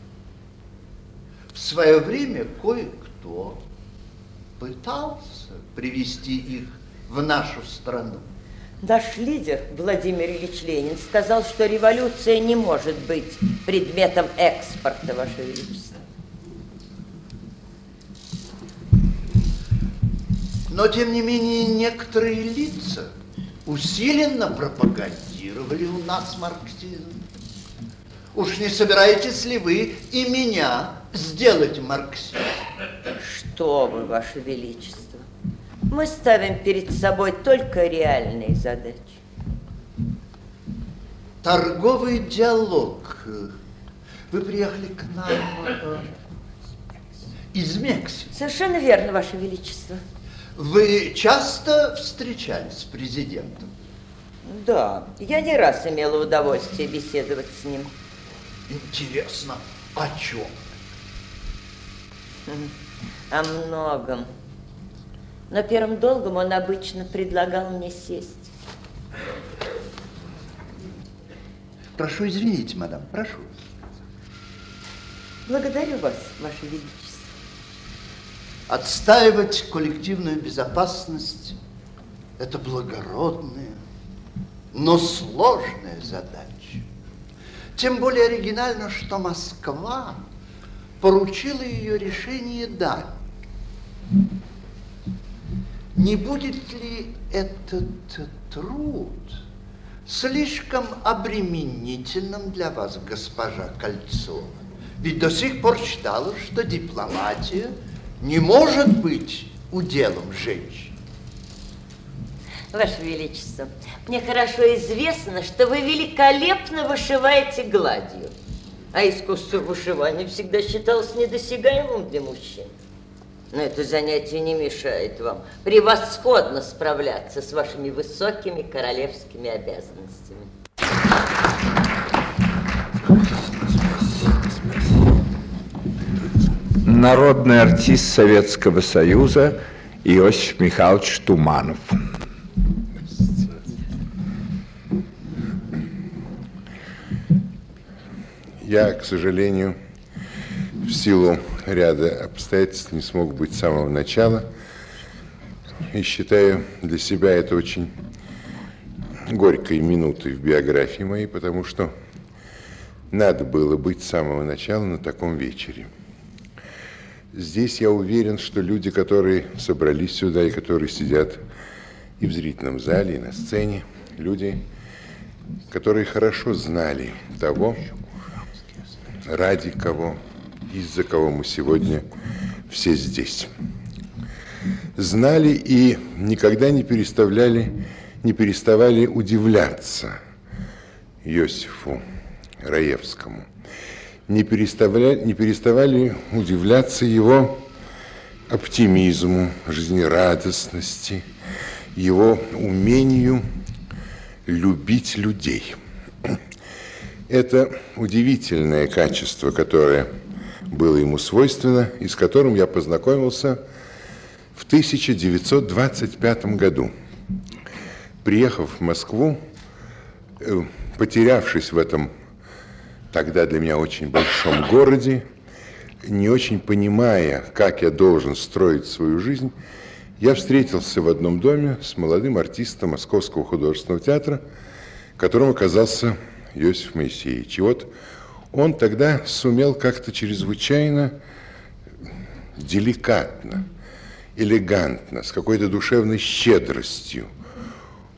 В свое время кое-кто пытался привести их в нашу страну. Наш лидер Владимир Ильич Ленин сказал, что революция не может быть предметом экспорта, Ваше Величество. Но, тем не менее, некоторые лица усиленно пропагандировали у нас марксизм. Уж не собираетесь ли вы и меня сделать марксистом? Что вы, Ваше Величество, мы ставим перед собой только реальные задачи. Торговый диалог. Вы приехали к нам из Мексики. Совершенно верно, Ваше Величество. Вы часто встречались с президентом? Да, я не раз имела удовольствие беседовать с ним. Интересно, о чем? О многом. Но первым долгом он обычно предлагал мне сесть. Прошу извините, мадам, прошу. Благодарю вас, Ваше Величество. Отстаивать коллективную безопасность – это благородная, но сложная задача. Тем более оригинально, что Москва поручила ее решение Дании. Не будет ли этот труд слишком обременительным для вас, госпожа Кольцова? Ведь до сих пор считалось, что дипломатия не может быть уделом женщин. Ваше Величество, мне хорошо известно, что вы великолепно вышиваете гладью. А искусство вышивания всегда считалось недосягаемым для мужчин. Но это занятие не мешает вам превосходно справляться с вашими высокими королевскими обязанностями. Народный артист Советского Союза Иосиф Михайлович Туманов. Я, к сожалению, в силу ряда обстоятельств не смог быть с самого начала. И считаю для себя это очень горькой минутой в биографии моей, потому что надо было быть с самого начала на таком вечере. Здесь я уверен, что люди, которые собрались сюда и которые сидят и в зрительном зале, и на сцене, люди, которые хорошо знали того, ради кого, из-за кого мы сегодня все здесь. Знали и никогда не переставали удивляться Иосифу Раевскому. Не переставали удивляться его оптимизму, жизнерадостности, его умению любить людей. Это удивительное качество, которое было ему свойственно и с которым я познакомился в 1925 году. Приехав в Москву, потерявшись в этом тогда для меня очень большом городе, не очень понимая, как я должен строить свою жизнь, я встретился в одном доме с молодым артистом Московского художественного театра, которым оказался Иосиф Моисеевич. И вот он тогда сумел как-то чрезвычайно деликатно, элегантно, с какой-то душевной щедростью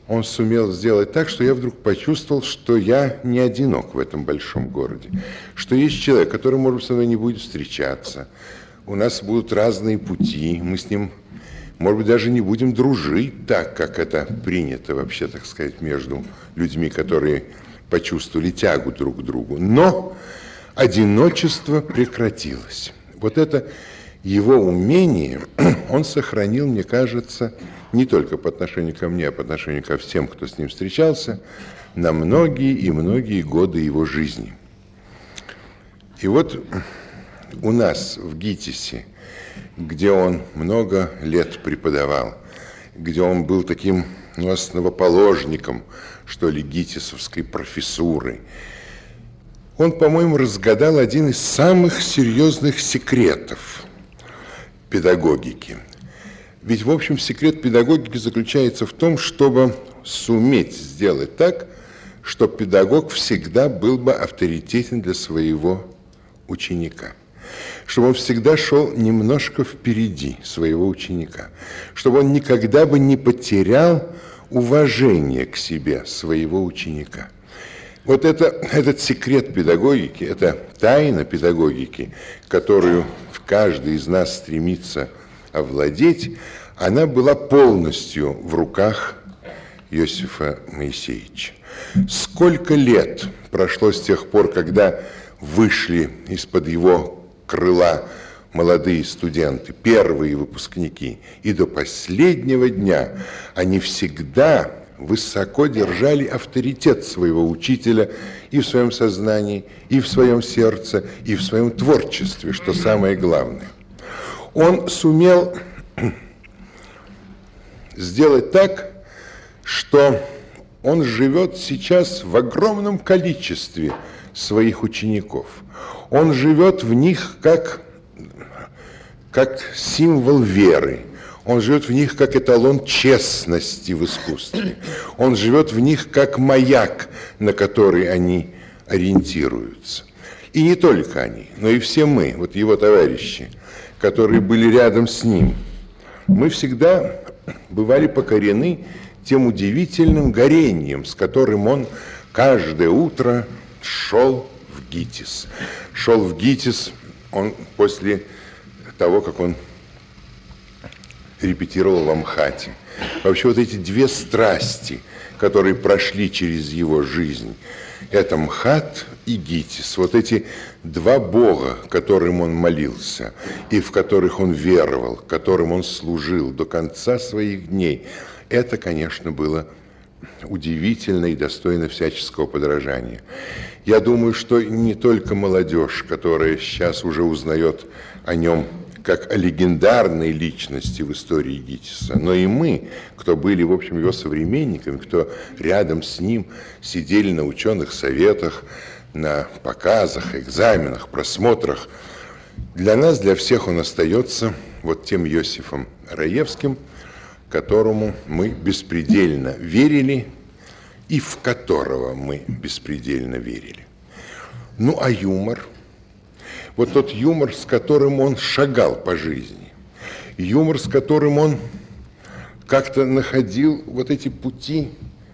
он сумел сделать так, что я вдруг почувствовал, что я не одинок в этом большом городе, что есть человек, который, может быть, со мной не будет встречаться, у нас будут разные пути, мы с ним, может быть, даже не будем дружить так, как это принято вообще, так сказать, между людьми, которые почувствовали тягу друг к другу. Но одиночество прекратилось. Вот это его умение он сохранил, мне кажется, не только по отношению ко мне, а по отношению ко всем, кто с ним встречался, на многие и многие годы его жизни. И вот у нас в ГИТИСе, где он много лет преподавал, где он был таким, основоположником, что ли, ГИТИСовской профессуры, он, по-моему, разгадал один из самых серьезных секретов педагогики. Ведь, в общем, секрет педагогики заключается в том, чтобы суметь сделать так, чтобы педагог всегда был бы авторитетен для своего ученика, чтобы он всегда шел немножко впереди своего ученика, чтобы он никогда бы не потерял уважение к себе своего ученика. Вот этот секрет педагогики, это тайна педагогики, которую каждый из нас стремится овладеть, она была полностью в руках Иосифа Моисеевича. Сколько лет прошло с тех пор, когда вышли из-под его крыла молодые студенты, первые выпускники, и до последнего дня они всегда высоко держали авторитет своего учителя и в своем сознании, и в своем сердце, и в своем творчестве, что самое главное. Он сумел сделать так, что он живет сейчас в огромном количестве своих учеников. Он живет в них как символ веры. Он живет в них как эталон честности в искусстве. Он живет в них как маяк, на который они ориентируются. И не только они, но и все мы, вот его товарищи, которые были рядом с ним. Мы всегда бывали покорены тем удивительным горением, с которым он каждое утро шел в ГИТИС. Шел в ГИТИС он после того, как он репетировал в Амхате. Вообще вот эти две страсти, которые прошли через его жизнь, это МХАТ и ГИТИС, вот эти два бога, которым он молился, и в которых он веровал, которым он служил до конца своих дней, это, конечно, было удивительно и достойно всяческого подражания. Я думаю, что не только молодежь, которая сейчас уже узнает о нем как о легендарной личности в истории ГИТИСа, но и мы, кто были, в общем, его современниками, кто рядом с ним сидели на ученых советах, на показах, экзаменах, просмотрах, для нас, для всех он остается вот тем Иосифом Раевским, которому мы беспредельно верили и в которого мы беспредельно верили. Ну, а юмор? Вот тот юмор, с которым он шагал по жизни, юмор, с которым он как-то находил вот эти пути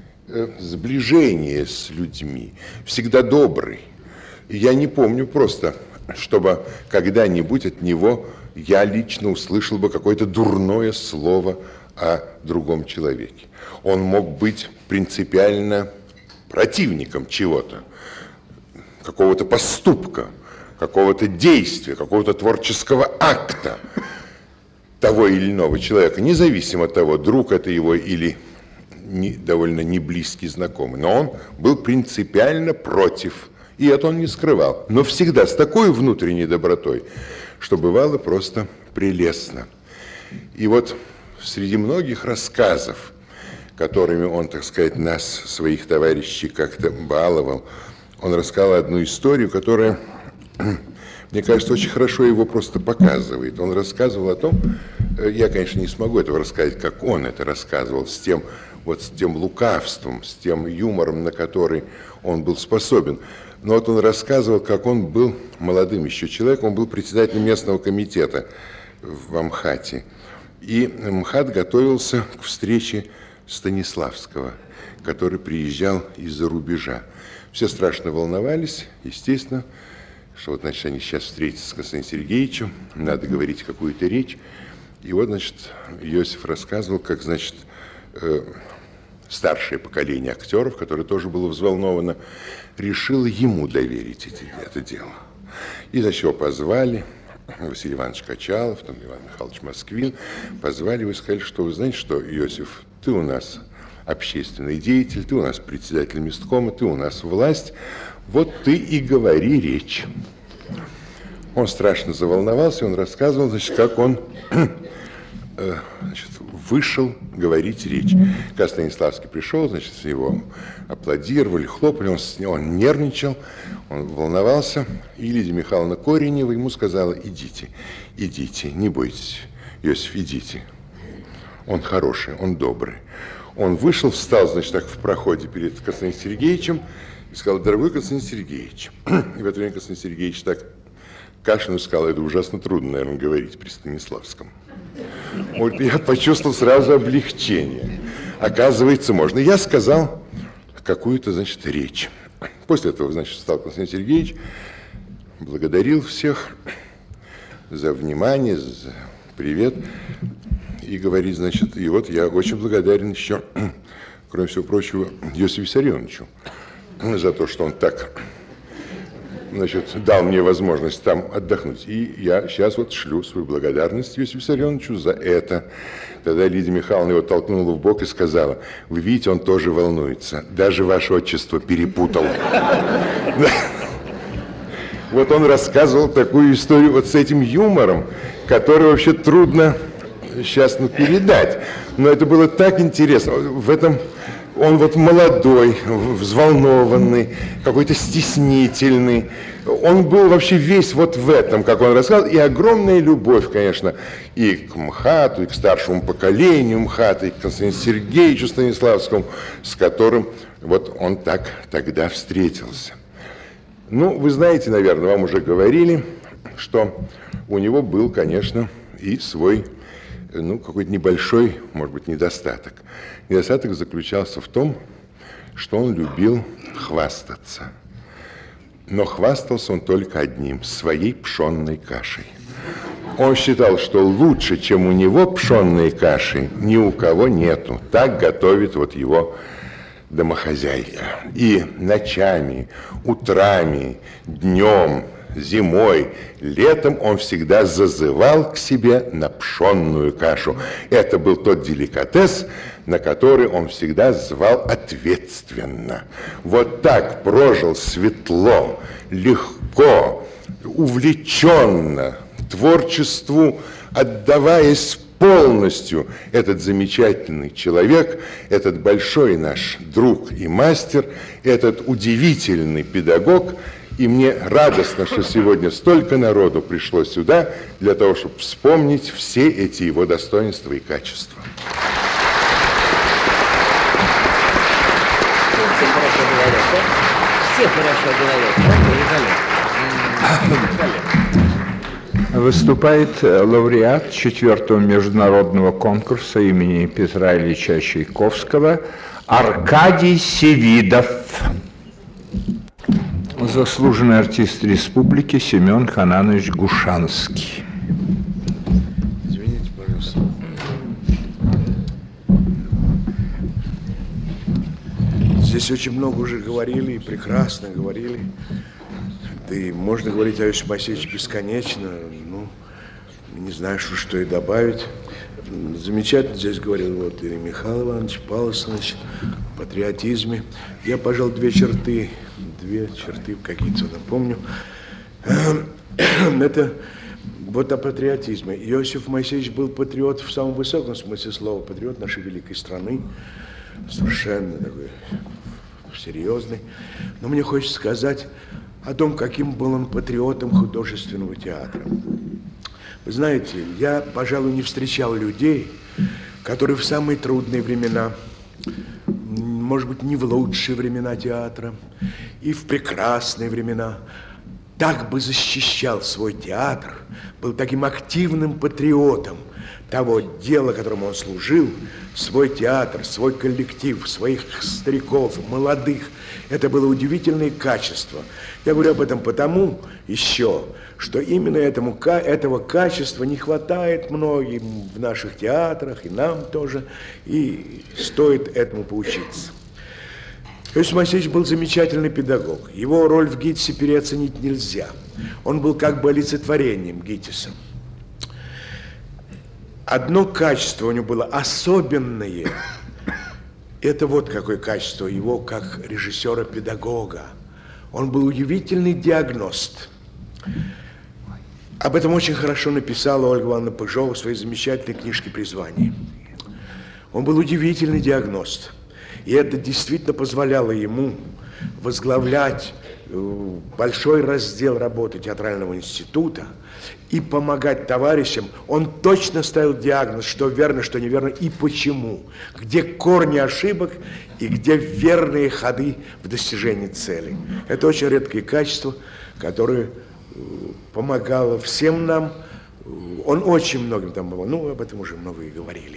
сближения с людьми, всегда добрый. И я не помню просто, чтобы когда-нибудь от него я лично услышал бы какое-то дурное слово о другом человеке. Он мог быть принципиально противником чего-то, какого-то поступка, какого-то действия, какого-то творческого акта того или иного человека, независимо от того, друг это его или довольно неблизкий знакомый. Но он был принципиально против, и это он не скрывал, но всегда с такой внутренней добротой, что бывало просто прелестно. И вот среди многих рассказов, которыми он, так сказать, нас, своих товарищей, как-то баловал, он рассказал одну историю, которая, мне кажется, очень хорошо его просто показывает. Он рассказывал о том, я, конечно, не смогу этого рассказать, как он это рассказывал, с тем лукавством, с тем юмором, на который он был способен. Но вот он рассказывал, как он был молодым еще человеком, он был председателем местного комитета в Амхате. И МХАТ готовился к встрече Станиславского, который приезжал из-за рубежа. Все страшно волновались, естественно, что вот, значит, они сейчас встретятся с Константином Сергеевичем, надо говорить какую-то речь. И вот, значит, Иосиф рассказывал, как, значит, старшее поколение актеров, которое тоже было взволновано, решило ему доверить это дело. И, значит, его позвали, Василий Иванович Качалов, там Иван Михайлович Москвин, позвали его и сказали, что вы знаете что, Иосиф, ты у нас общественный деятель, ты у нас председатель месткома, ты у нас власть, вот ты и говори речь. Он страшно заволновался, он рассказывал, значит, как он значит, вышел говорить речь. Когда Станиславский пришел, значит, его аплодировали, хлопали, он нервничал, он волновался, и Лидия Михайловна Коренева ему сказала: идите, идите, не бойтесь, Иосиф, идите. Он хороший, он добрый. Он вышел, встал, значит, так в проходе перед Константином Сергеевичем и сказал: дорогой Константин Сергеевич. И в это время Константин Сергеевич так кашлянул и сказал: это ужасно трудно, наверное, говорить при Станиславском. Вот я почувствовал сразу облегчение. Оказывается, можно. Я сказал какую-то, значит, речь. После этого, значит, встал Константин Сергеевич, благодарил всех за внимание, за привет. И говорит, значит, и вот я очень благодарен еще, кроме всего прочего, Иосифу Виссарионовичу за то, что он так, значит, дал мне возможность там отдохнуть. И я сейчас вот шлю свою благодарность Иосифу Виссарионовичу за это. Тогда Лидия Михайловна его толкнула в бок и сказала: вы видите, он тоже волнуется, даже ваше отчество перепутал. Вот он рассказывал такую историю вот с этим юмором, который вообще трудно сейчас передать. Но это было так интересно. В этом он вот молодой, взволнованный, какой-то стеснительный. Он был вообще весь вот в этом, как он рассказал. И огромная любовь, конечно, и к МХАТу, и к старшему поколению МХАТа, и к Константину Сергеевичу Станиславскому, с которым вот он так тогда встретился. Ну, вы знаете, наверное, вам уже говорили, что у него был, конечно, и свой, ну, какой-то небольшой, может быть, недостаток. Недостаток заключался в том, что он любил хвастаться. Но хвастался он только одним – своей пшенной кашей. Он считал, что лучше, чем у него пшенной каши, ни у кого нету. Так готовит вот его домохозяйка. И ночами, утрами, днем, зимой, летом он всегда зазывал к себе на пшенную кашу. Это был тот деликатес, на который он всегда звал ответственно. Вот так прожил светло, легко, увлеченно, творчеству отдаваясь полностью, этот замечательный человек, этот большой наш друг и мастер, этот удивительный педагог. И мне радостно, что сегодня столько народу пришло сюда для того, чтобы вспомнить все эти его достоинства и качества. Все хорошо говорят, да? Все хорошо говорят, да? Выступает лауреат 4-го международного конкурса имени Петра Ильича Чайковского Аркадий Севидов. Заслуженный артист республики Семен Хананович Гушанский. Извините, пожалуйста. Здесь очень много уже говорили, и прекрасно говорили. Да и можно говорить о Иосифе Моисеевиче бесконечно. Ну, не знаю, что и добавить. Замечательно здесь говорил вот и Михаил Иванович, Павел Александрович, о патриотизме. Я, пожалуй, две черты какие-то напомню. Это вот о патриотизме. Иосиф Моисеевич был патриот в самом высоком смысле слова, патриот нашей великой страны, совершенно такой серьезный. Но мне хочется сказать о том, каким был он патриотом художественного театра. Вы знаете, я, пожалуй, не встречал людей, которые в самые трудные времена, может быть, не в лучшие времена театра, и в прекрасные времена, так бы защищал свой театр, был таким активным патриотом того дела, которому он служил, свой театр, свой коллектив, своих стариков, молодых. Это было удивительное качество. Я говорю об этом потому еще, что именно этого качества не хватает многим в наших театрах, и нам тоже, и стоит этому поучиться. Иосиф Моисеевич был замечательный педагог. Его роль в ГИТИСе переоценить нельзя. Он был как бы олицетворением ГИТИСа. Одно качество у него было особенное. Это вот какое качество его как режиссера-педагога. Он был удивительный диагност. Об этом очень хорошо написала Ольга Ивановна Пыжова в своей замечательной книжке «Призвание». Он был удивительный диагност. И это действительно позволяло ему возглавлять большой раздел работы театрального института и помогать товарищам. Он точно ставил диагноз, что верно, что неверно и почему. Где корни ошибок и где верные ходы в достижении цели. Это очень редкое качество, которое помогало всем нам. Он очень многим там был. Ну, об этом уже много и говорили.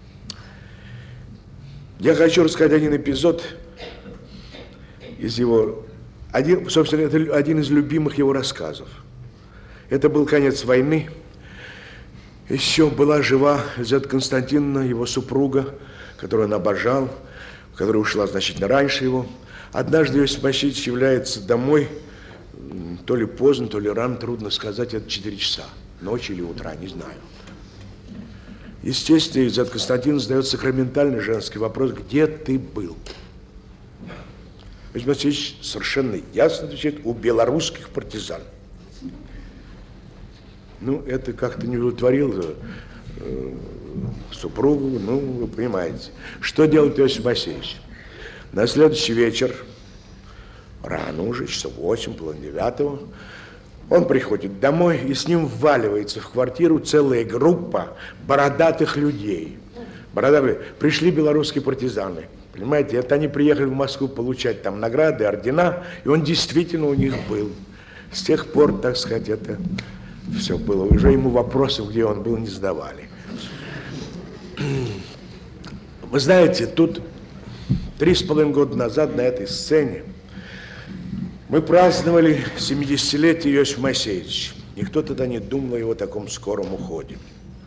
Я хочу рассказать один эпизод из его... собственно, это один из любимых его рассказов. Это был конец войны. Еще была жива Елизавета Константиновна, его супруга, которую он обожал, которая ушла значительно раньше его. Однажды Иосиф Моисеевич является домой, то ли поздно, то ли рано, трудно сказать, это 4 часа, ночи или утра, не знаю. Естественно, Елизавета Константиновна задает сакраментальный женский вопрос: где ты был? Иосиф Моисеевич совершенно ясно отвечает: у белорусских партизан. Ну, это как-то не удовлетворило супругу, ну, вы понимаете. Что делает Иосиф Моисеевич? На следующий вечер, рано уже, часов 8, половина 9, он приходит домой, и с ним вваливается в квартиру целая группа бородатых людей. Пришли белорусские партизаны. Понимаете, это они приехали в Москву получать там награды, ордена, и он действительно у них был. С тех пор, так сказать, это все было. Уже ему вопросов, где он был, не задавали. Вы знаете, тут 3,5 года назад на этой сцене мы праздновали 70-летие Иосифа Моисеевича. Никто тогда не думал о его таком скором уходе.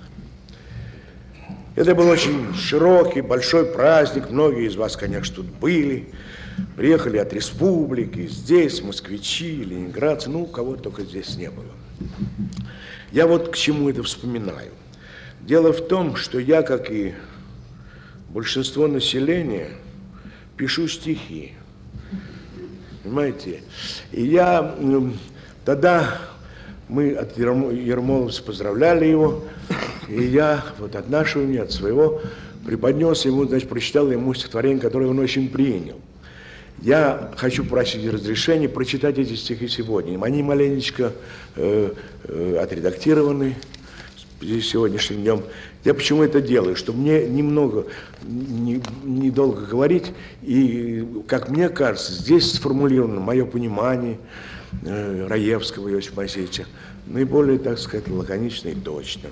Это был очень широкий, большой праздник. Многие из вас, конечно, тут были. Приехали от республики, здесь москвичи, ленинградцы, ну, кого только здесь не было. Я вот к чему это вспоминаю. Дело в том, что я, как и большинство населения, пишу стихи. Понимаете? И я тогда мы от Ермоловца поздравляли его, и я вот от нашего, не от своего, преподнес ему, значит, прочитал ему стихотворение, которое он очень принял. Я хочу просить разрешения прочитать эти стихи сегодня. Они маленечко отредактированы сегодняшним днем. Я почему это делаю? Чтобы мне немного, недолго говорить, и, как мне кажется, здесь сформулировано мое понимание Раевского Иосифа Моисеевича наиболее, так сказать, лаконично и точно.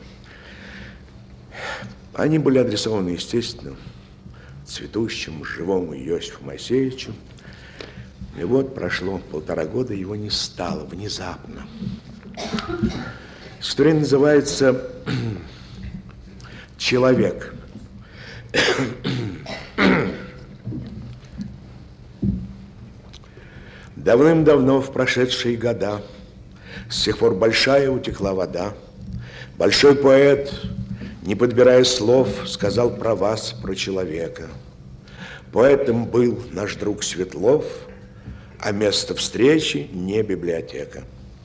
Они были адресованы, естественно, цветущему, живому Иосифу Моисеевичу. И вот прошло 1,5 года, его не стало внезапно. История называется «Человек». Давным-давно, в прошедшие года, с тех пор большая утекла вода. Большой поэт, не подбирая слов, сказал про вас, про человека. Поэтом был наш друг Светлов, а место встречи не библиотека.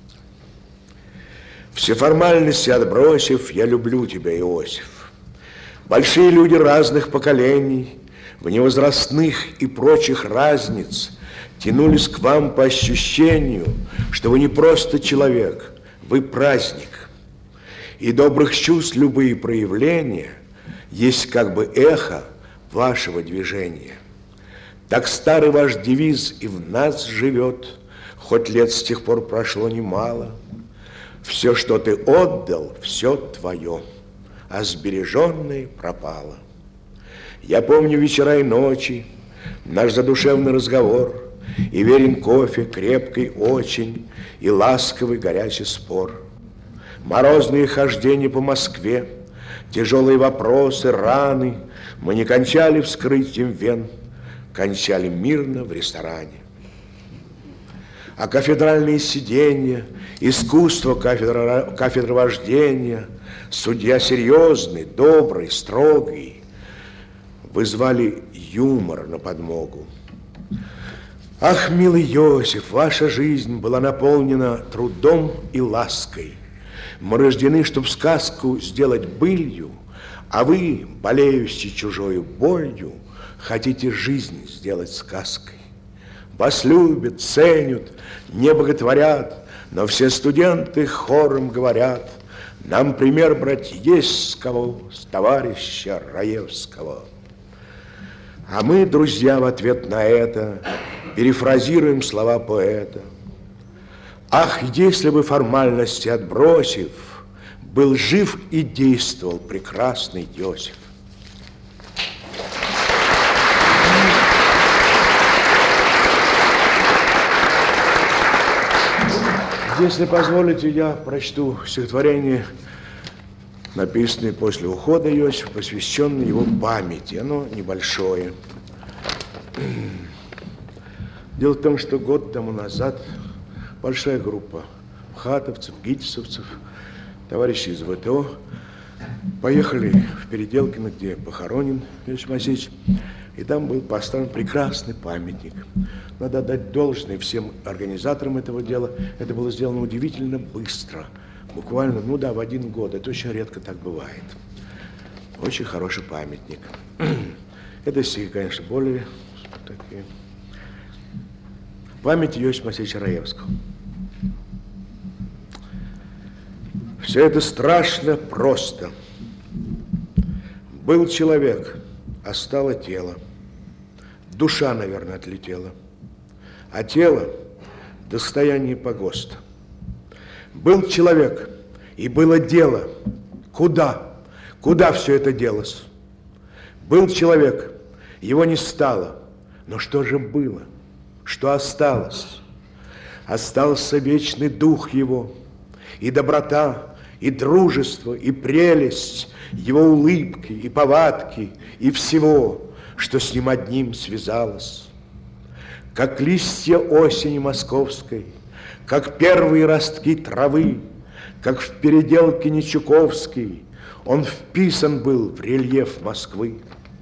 Все формальности отбросив, я люблю тебя, Иосиф. Большие люди разных поколений, вне возрастных и прочих разниц, тянулись к вам по ощущению, что вы не просто человек, вы праздник. И добрых чувств любые проявления есть как бы эхо вашего движения. Так старый ваш девиз и в нас живет, хоть лет с тех пор прошло немало. Все, что ты отдал, все твое. а сбереженное пропало. Я помню вечера и ночи, наш задушевный разговор, и верен кофе, крепкий очень, и ласковый горячий спор. Морозные хождения по Москве, тяжелые вопросы, раны мы не кончали вскрытием вен, кончали мирно в ресторане. А кафедральные сиденья, искусство кафедровождения, судья серьезный, добрый, строгий, вызвали юмор на подмогу. Ах, милый Иосиф, ваша жизнь была наполнена трудом и лаской. Мы рождены, чтоб сказку сделать былью, а вы, болеющий чужою болью, хотите жизнь сделать сказкой. Вас любят, ценят, не боготворят, но все студенты хором говорят: нам пример брать есть с кого, с товарища Раевского. А мы, друзья, в ответ на это перефразируем слова поэта. Ах, если бы, формальности отбросив, был жив и действовал прекрасный Иосиф. Если позволите, я прочту стихотворение, написанное после ухода Иосифа, посвященное его памяти. Оно небольшое. Дело в том, что год тому назад большая группа хатовцев, гитисовцев, товарищей из ВТО поехали в Переделкино, где похоронен Иосиф Моисеевич, и там был поставлен прекрасный памятник. Надо отдать должное всем организаторам этого дела. Это было сделано удивительно быстро. Буквально, в 1 год. Это очень редко так бывает. Очень хороший памятник. Это стихи, конечно, более такие. Память Иосифа Моисеевича Раевского. Все это страшно просто. Был человек, а стало тело. Душа, наверное, отлетела. А тело – достояние погоста. Был человек, и было дело. Куда? Куда все это делось? Был человек, его не стало. Но что же было? Что осталось? Остался вечный дух его, и доброта, и дружество, и прелесть, его улыбки, и повадки, и всего, что с ним одним связалось. Как листья осени московской, как первые ростки травы, как в Переделкине Чуковской, он вписан был в рельеф Москвы.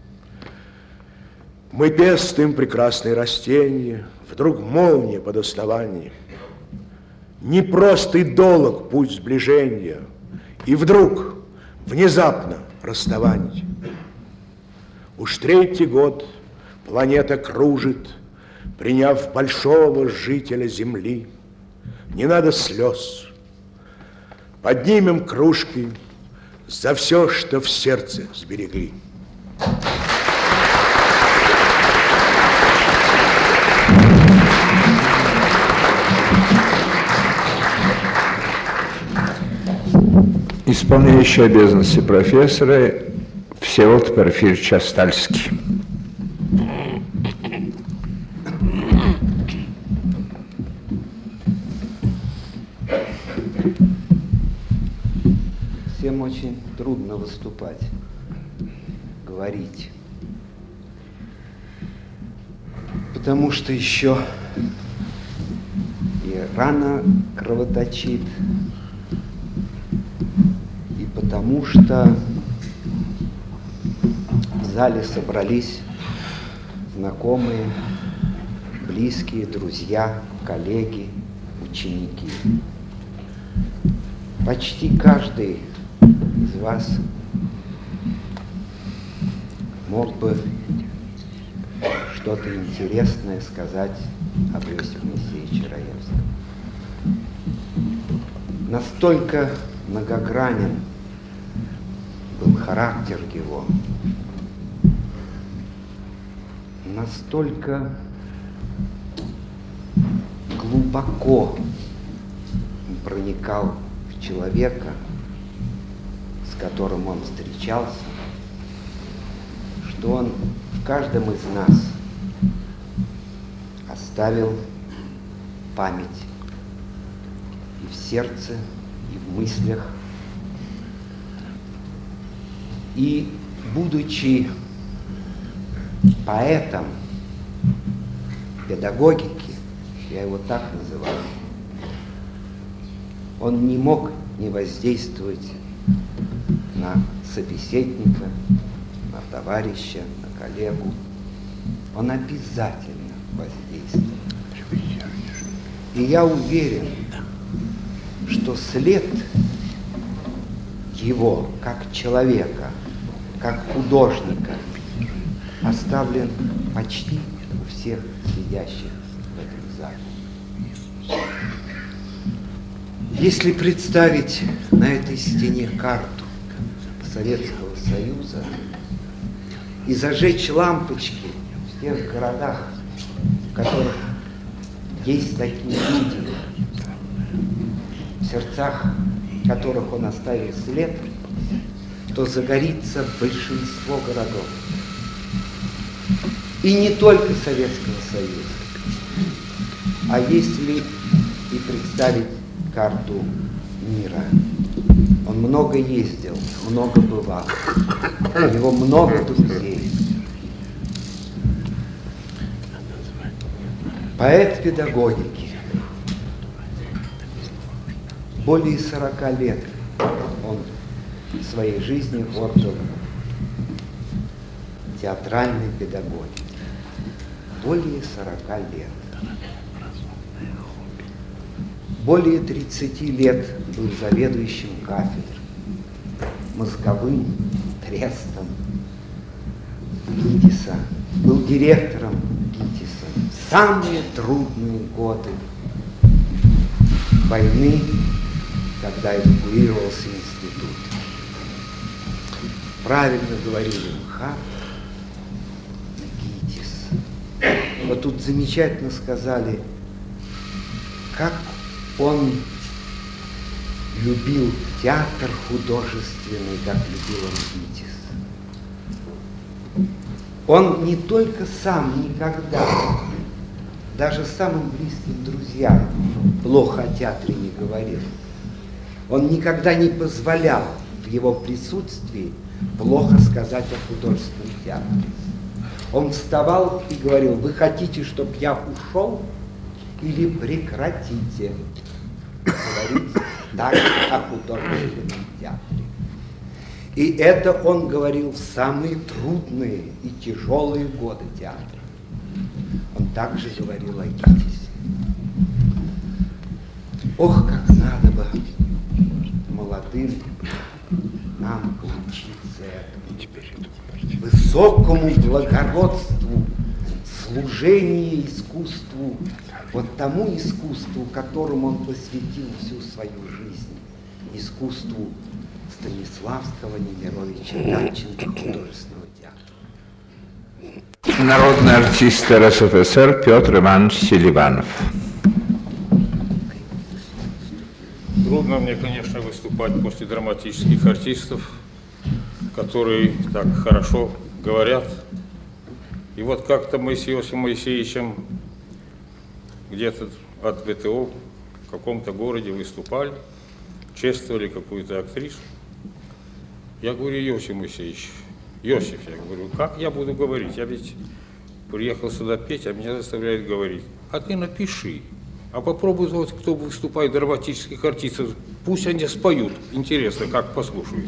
Мы пестуем прекрасные растения, вдруг молния под основанием. Непростый долог путь сближения, и вдруг внезапно расставание. Уж 3-й год планета кружит, приняв большого жителя Земли. Не надо слез. Поднимем кружки за все, что в сердце сберегли. Исполняющий обязанности профессора Всеволод Порфирьевич Остальский. Всем очень трудно выступать, говорить, потому что еще и рана кровоточит, и потому что в зале собрались знакомые, близкие, друзья, коллеги, ученики. Почти каждый из вас мог бы что-то интересное сказать об Иосифе Моисеевиче Раевском. Настолько многогранен был характер его, настолько глубоко он проникал в человека, с которым он встречался, что он в каждом из нас оставил память и в сердце, и в мыслях. И, будучи поэтом педагогики, я его так называю, он не мог не воздействовать на собеседника, на товарища, на коллегу. Он обязательно воздействует. И я уверен, что след его как человека, как художника оставлен почти у всех сидящих в этом зале. Если представить на этой стене карту Советского Союза и зажечь лампочки в тех городах, в которых есть такие люди, в сердцах которых он оставил след, то загорится большинство городов. И не только Советского Союза, а если и представить карту мира. Он много ездил, много бывал, у него много друзей. Поэт педагогики. Более 40 лет он в своей жизни отдал театральной педагогике. Более 40 лет. Более 30 лет был заведующим кафедрой, мозговым трестом ГИТИСа, был директором ГИТИСа в самые трудные годы войны, когда эвакуировался институт. Правильно говорили МХАТ, ГИТИС. Вот тут замечательно сказали, как он любил театр художественный, как любил он ГИТИС. Он не только сам никогда, даже самым близким друзьям, плохо о театре не говорил. Он никогда не позволял в его присутствии плохо сказать о художественном театре. Он вставал и говорил: вы хотите, чтобы я ушел, или прекратите говорить так о художественном театре. И это он говорил в самые трудные и тяжелые годы театра. Он также говорил о ГИТИСе. Ох, как надо бы молодым нам поучиться этому высокому благородству, служению искусству, вот тому искусству, которому он посвятил всю свою жизнь, искусству Станиславского Немировича Данченко, художественного театра. Народный артист РСФСР Петр Иванович Селиванов. Трудно мне, конечно, выступать после драматических артистов, которые так хорошо говорят. И вот как-то мы с Иосифом Моисеевичем где-то от ВТО в каком-то городе выступали, чествовали какую-то актрису. Я говорю: Иосиф Моисеевич, Иосиф, я говорю, как я буду говорить? Я ведь приехал сюда петь, а меня заставляют говорить. А ты напиши, а попробуй, вот, кто выступает драматических артистов, пусть они споют. Интересно, как послушают.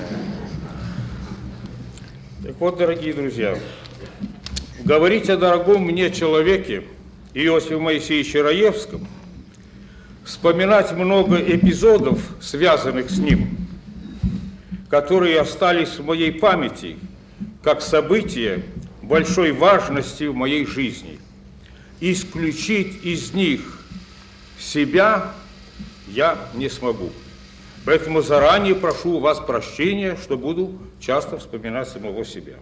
Так вот, дорогие друзья, говорить о дорогом мне человеке Иосифе Моисеевиче Раевском, вспоминать много эпизодов, связанных с ним, которые остались в моей памяти как события большой важности в моей жизни. Исключить из них себя я не смогу. Поэтому заранее прошу у вас прощения, что буду часто вспоминать самого себя.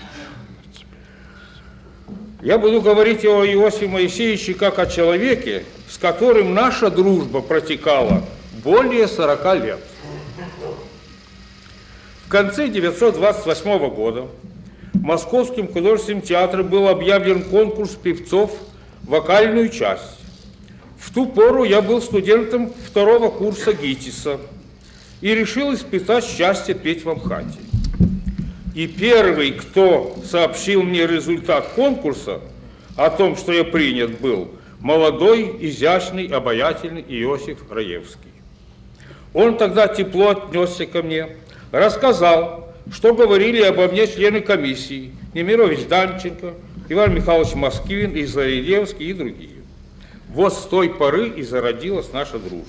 Я буду говорить о Иосифе Моисеевиче как о человеке, с которым наша дружба протекала более 40 лет. конце 1928 года Московским художественным театром был объявлен конкурс певцов в вокальную часть. В ту пору я был студентом 2-го курса ГИТИСа и решил испытать счастье петь в МХАТе. И первый, кто сообщил мне результат конкурса, о том, что я принят был, молодой, изящный, обаятельный Иосиф Раевский. Он тогда тепло отнесся ко мне, рассказал, что говорили обо мне члены комиссии, Немирович Данченко, Иван Михайлович Москвин, Изарилевский и другие. Вот с той поры и зародилась наша дружба.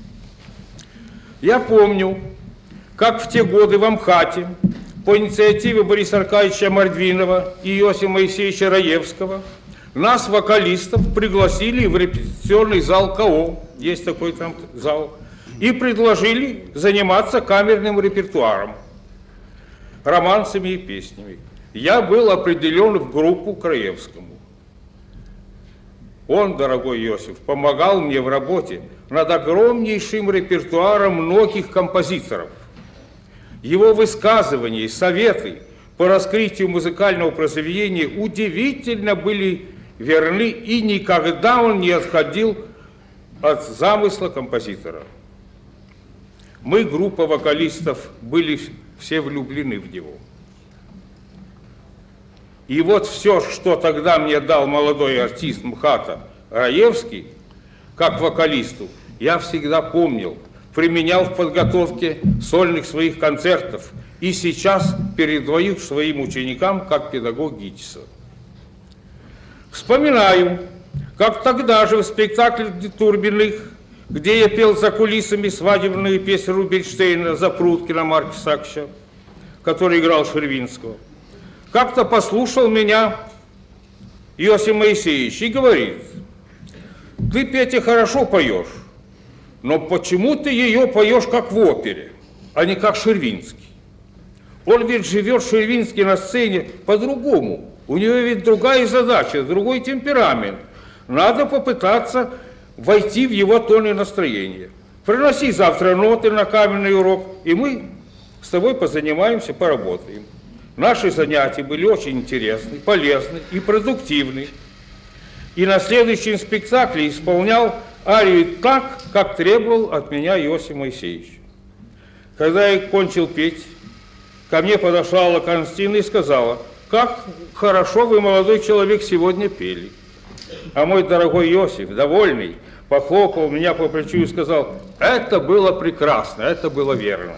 Я помню, как в те годы в МХАТе по инициативе Бориса Аркадьевича Мордвинова и Иосифа Моисеевича Раевского нас, вокалистов, пригласили в репетиционный зал КО, есть такой там зал, и предложили заниматься камерным репертуаром, романсами и песнями. Я был определен в группу к Раевскому. Он, дорогой Иосиф, помогал мне в работе над огромнейшим репертуаром многих композиторов. Его высказывания и советы по раскрытию музыкального произведения удивительно были верны, и никогда он не отходил от замысла композитора. Мы, группа вокалистов, были все влюблены в него. И вот все, что тогда мне дал молодой артист МХАТа Раевский, как вокалисту, я всегда помнил, применял в подготовке сольных своих концертов и сейчас передаю своим ученикам как педагог ГИТИСа. Вспоминаю, как тогда же в спектакле Турбиных, где я пел за кулисами свадебные песни Рубинштейна, Запруткина, Марка Сакча, который играл Шервинского, как-то послушал меня Иосиф Моисеевич и говорит: ты, Петя, хорошо поешь, но почему ты ее поешь как в опере, а не как Шервинский? Он ведь живет, Шервинский, на сцене по-другому. У него ведь другая задача, другой темперамент. Надо попытаться войти в его тон и настроение. Приноси завтра ноты на камерный урок, и мы с тобой позанимаемся, поработаем. Наши занятия были очень интересны, полезны и продуктивны. И на следующем спектакле исполнял арию так, как требовал от меня Иосиф Моисеевич. Когда я кончил петь, ко мне подошла Алла Константиновна и сказала: как хорошо вы, молодой человек, сегодня пели. А мой дорогой Иосиф, довольный, похлопал меня по плечу и сказал: это было прекрасно, это было верно.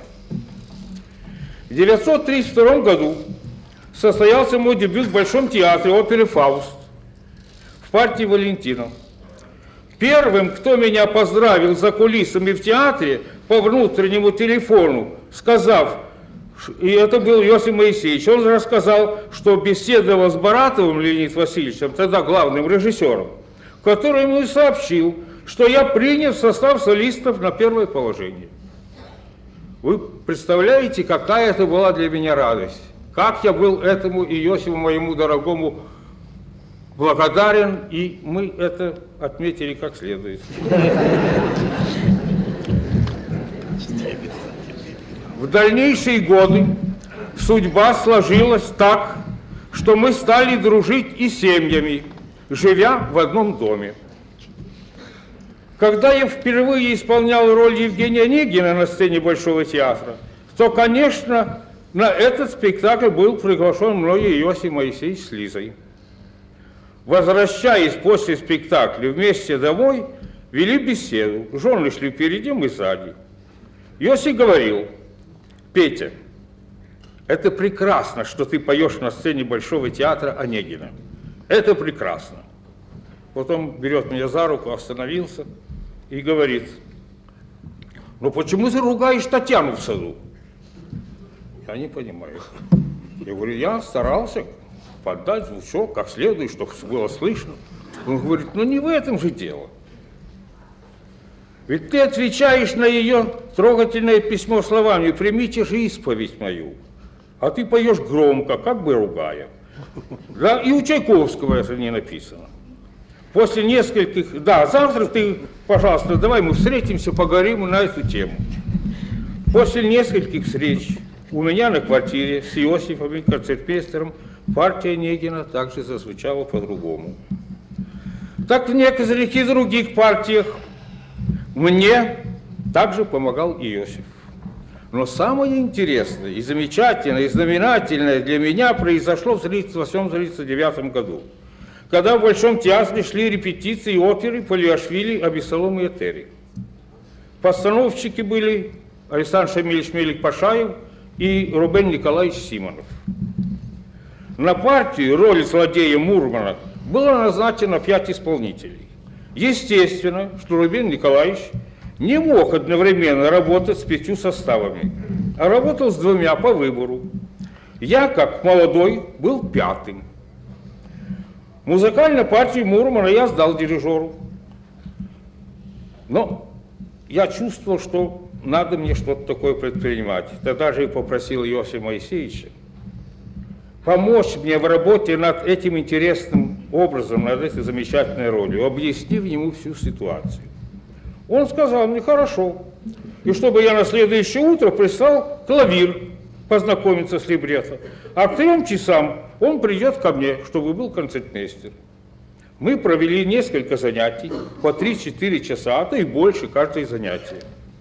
В 1932 году состоялся мой дебют в Большом театре оперы «Фауст» в партии Валентина. Первым, кто меня поздравил за кулисами в театре по внутреннему телефону, сказав, и это был Иосиф Моисеевич, он рассказал, что беседовал с Баратовым Леонидом Васильевичем, тогда главным режиссером, который ему и сообщил, что я принят в состав солистов на первое положение. Вы представляете, какая это была для меня радость? Как я был этому Иосифу, моему дорогому, благодарен, и мы это отметили как следует. В дальнейшие годы судьба сложилась так, что мы стали дружить и семьями, живя в одном доме. Когда я впервые исполнял роль Евгения Онегина на сцене Большого театра, то, конечно, на этот спектакль был приглашен мной и Иосиф Моисеевич с Лизой. Возвращаясь после спектакля вместе домой, вели беседу. Жены шли впереди, мы сзади. Иосиф говорил: Петя, это прекрасно, что ты поешь на сцене Большого театра Онегина. Это прекрасно. Потом берет меня за руку, остановился и говорит: ну почему ты ругаешь Татьяну в саду? Я не понимаю. Я говорю: я старался подать звучок как следует, чтобы было слышно. Он говорит: ну не в этом же дело. Ведь ты отвечаешь на ее трогательное письмо словами: примите же исповедь мою. А ты поешь громко, как бы ругая. Да, и у Чайковского это не написано. После нескольких... Да, завтра ты, пожалуйста, давай мы встретимся, поговорим на эту тему. После нескольких встреч у меня на квартире с Иосифом и концертмейстером партия Онегина также зазвучала по-другому. Так в некоторых и других партиях мне также помогал Иосиф. Но самое интересное и замечательное, и знаменательное для меня произошло в 1938-1939 году, когда в Большом театре шли репетиции оперы Паллиашвили, Абессалом и Этери. Постановщики были Александр Шамильевич Мелик-Пашаев и Рубен Николаевич Симонов. На партию роль злодея Мурмана было назначено 5 исполнителей. Естественно, что Рубен Николаевич не мог одновременно работать с 5 составами, а работал с 2 по выбору. Я, как молодой, был 5-м. Музыкальную партию Мурмана я сдал дирижеру. Но я чувствовал, что надо мне что-то такое предпринимать. Тогда же и попросил Иосифа Моисеевича помочь мне в работе над этим интересным образом, над этой замечательной ролью, объяснив ему всю ситуацию. Он сказал мне: хорошо. И чтобы я на следующее утро прислал клавир познакомиться с либретто. А к 3 часам он придет ко мне, чтобы был концертмейстер. Мы провели несколько занятий, по 3-4 часа, а то и больше каждое занятие.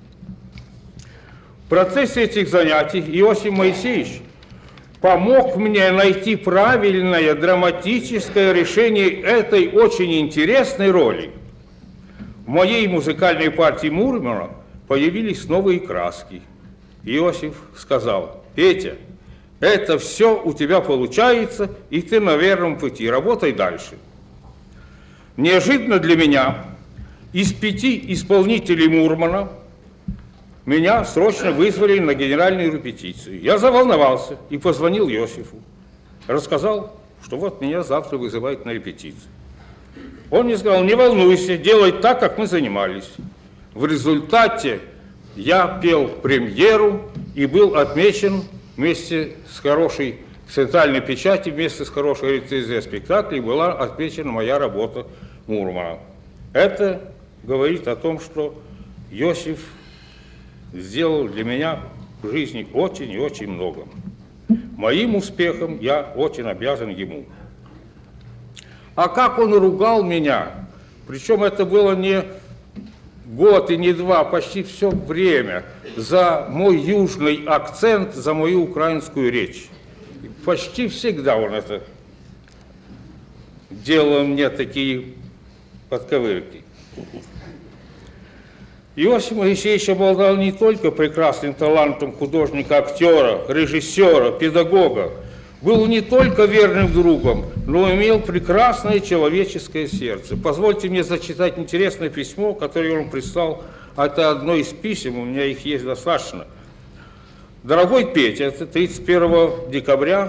В процессе этих занятий Иосиф Моисеевич помог мне найти правильное драматическое решение этой очень интересной роли. В моей музыкальной партии Мурмана появились новые краски. Иосиф сказал: Петя, это все у тебя получается, и ты на верном пути, работай дальше. Неожиданно для меня из 5 исполнителей Мурмана меня срочно вызвали на генеральную репетицию. Я заволновался и позвонил Иосифу. Рассказал, что вот меня завтра вызывают на репетицию. Он мне сказал: не волнуйся, делай так, как мы занимались. В результате я пел премьеру и был отмечен вместе с хорошей центральной печатью, вместе с хорошей рецензией спектакля, была отмечена моя работа Мурмана. Это говорит о том, что Иосиф сделал для меня в жизни очень и очень много. Моим успехом я очень обязан ему. А как он ругал меня, причем это было не год и не 2, почти все время, за мой южный акцент, за мою украинскую речь. Почти всегда он это делал мне такие подковырки. Иосиф Моисеевич обладал не только прекрасным талантом художника, актера, режиссера, педагога, был не только верным другом, но имел прекрасное человеческое сердце. Позвольте мне зачитать интересное письмо, которое он прислал. Это одно из писем, у меня их есть достаточно. Дорогой Петя, это 31 декабря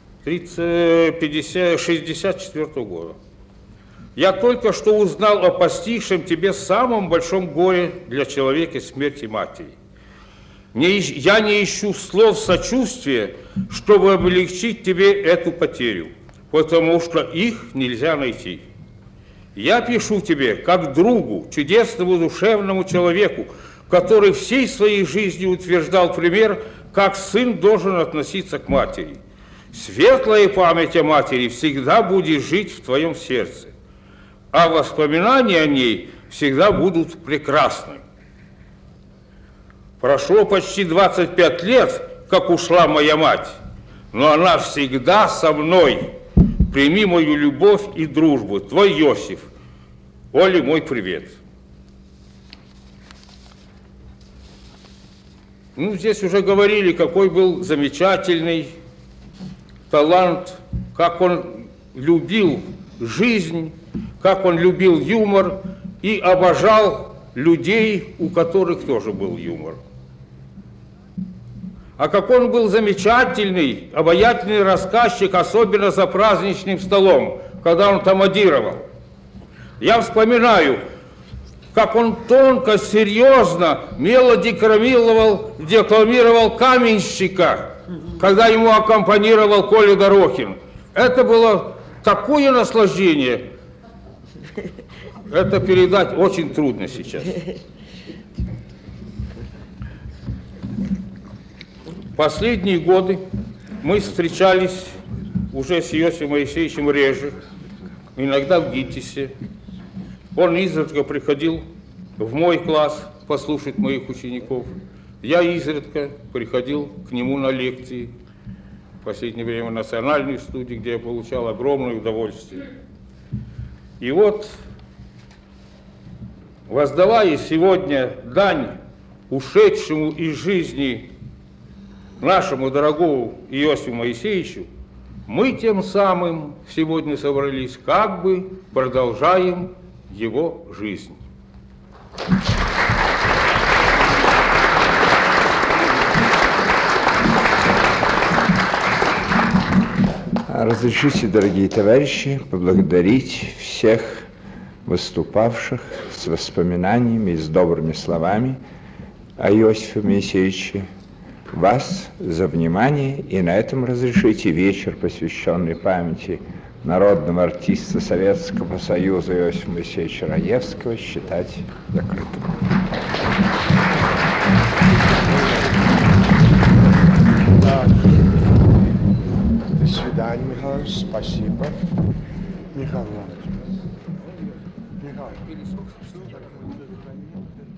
1964 года. Я только что узнал о постигшем тебе самом большом горе для человека — смерти матери. Я не ищу слов сочувствия, чтобы облегчить тебе эту потерю, потому что их нельзя найти. Я пишу тебе как другу, чудесному душевному человеку, который всей своей жизнью утверждал пример, как сын должен относиться к матери. Светлая память о матери всегда будет жить в твоем сердце, а воспоминания о ней всегда будут прекрасны. Прошло почти 25 лет, как ушла моя мать, но она всегда со мной. Прими мою любовь и дружбу. Твой Иосиф. Оле мой привет. Ну, здесь уже говорили, какой был замечательный талант, как он любил жизнь, как он любил юмор и обожал людей, у которых тоже был юмор. А как он был замечательный, обаятельный рассказчик, особенно за праздничным столом, когда он тамадировал. Я вспоминаю, как он тонко, серьезно, мело декламировал «Каменщика», когда ему аккомпанировал Коля Дорохин. Это было такое наслаждение. Это передать очень трудно сейчас. последние годы мы встречались уже с Иосифом Моисеевичем реже, иногда в ГИТИСе. Он изредка приходил в мой класс послушать моих учеников. Я изредка приходил к нему на лекции. В последнее время в национальной студии, где я получал огромное удовольствие. И вот, воздавая сегодня дань ушедшему из жизни нашему дорогому Иосифу Моисеевичу, мы тем самым сегодня собрались, как бы продолжаем его жизнь. Разрешите, дорогие товарищи, поблагодарить всех выступавших с воспоминаниями и с добрыми словами о Иосифе Моисеевиче, вас за внимание, и на этом разрешите вечер, посвященный памяти народного артиста Советского Союза Иосифа Моисеевича Раевского, считать закрытым. До свидания, Михаил. Спасибо. Михаил Иванович. Михаил.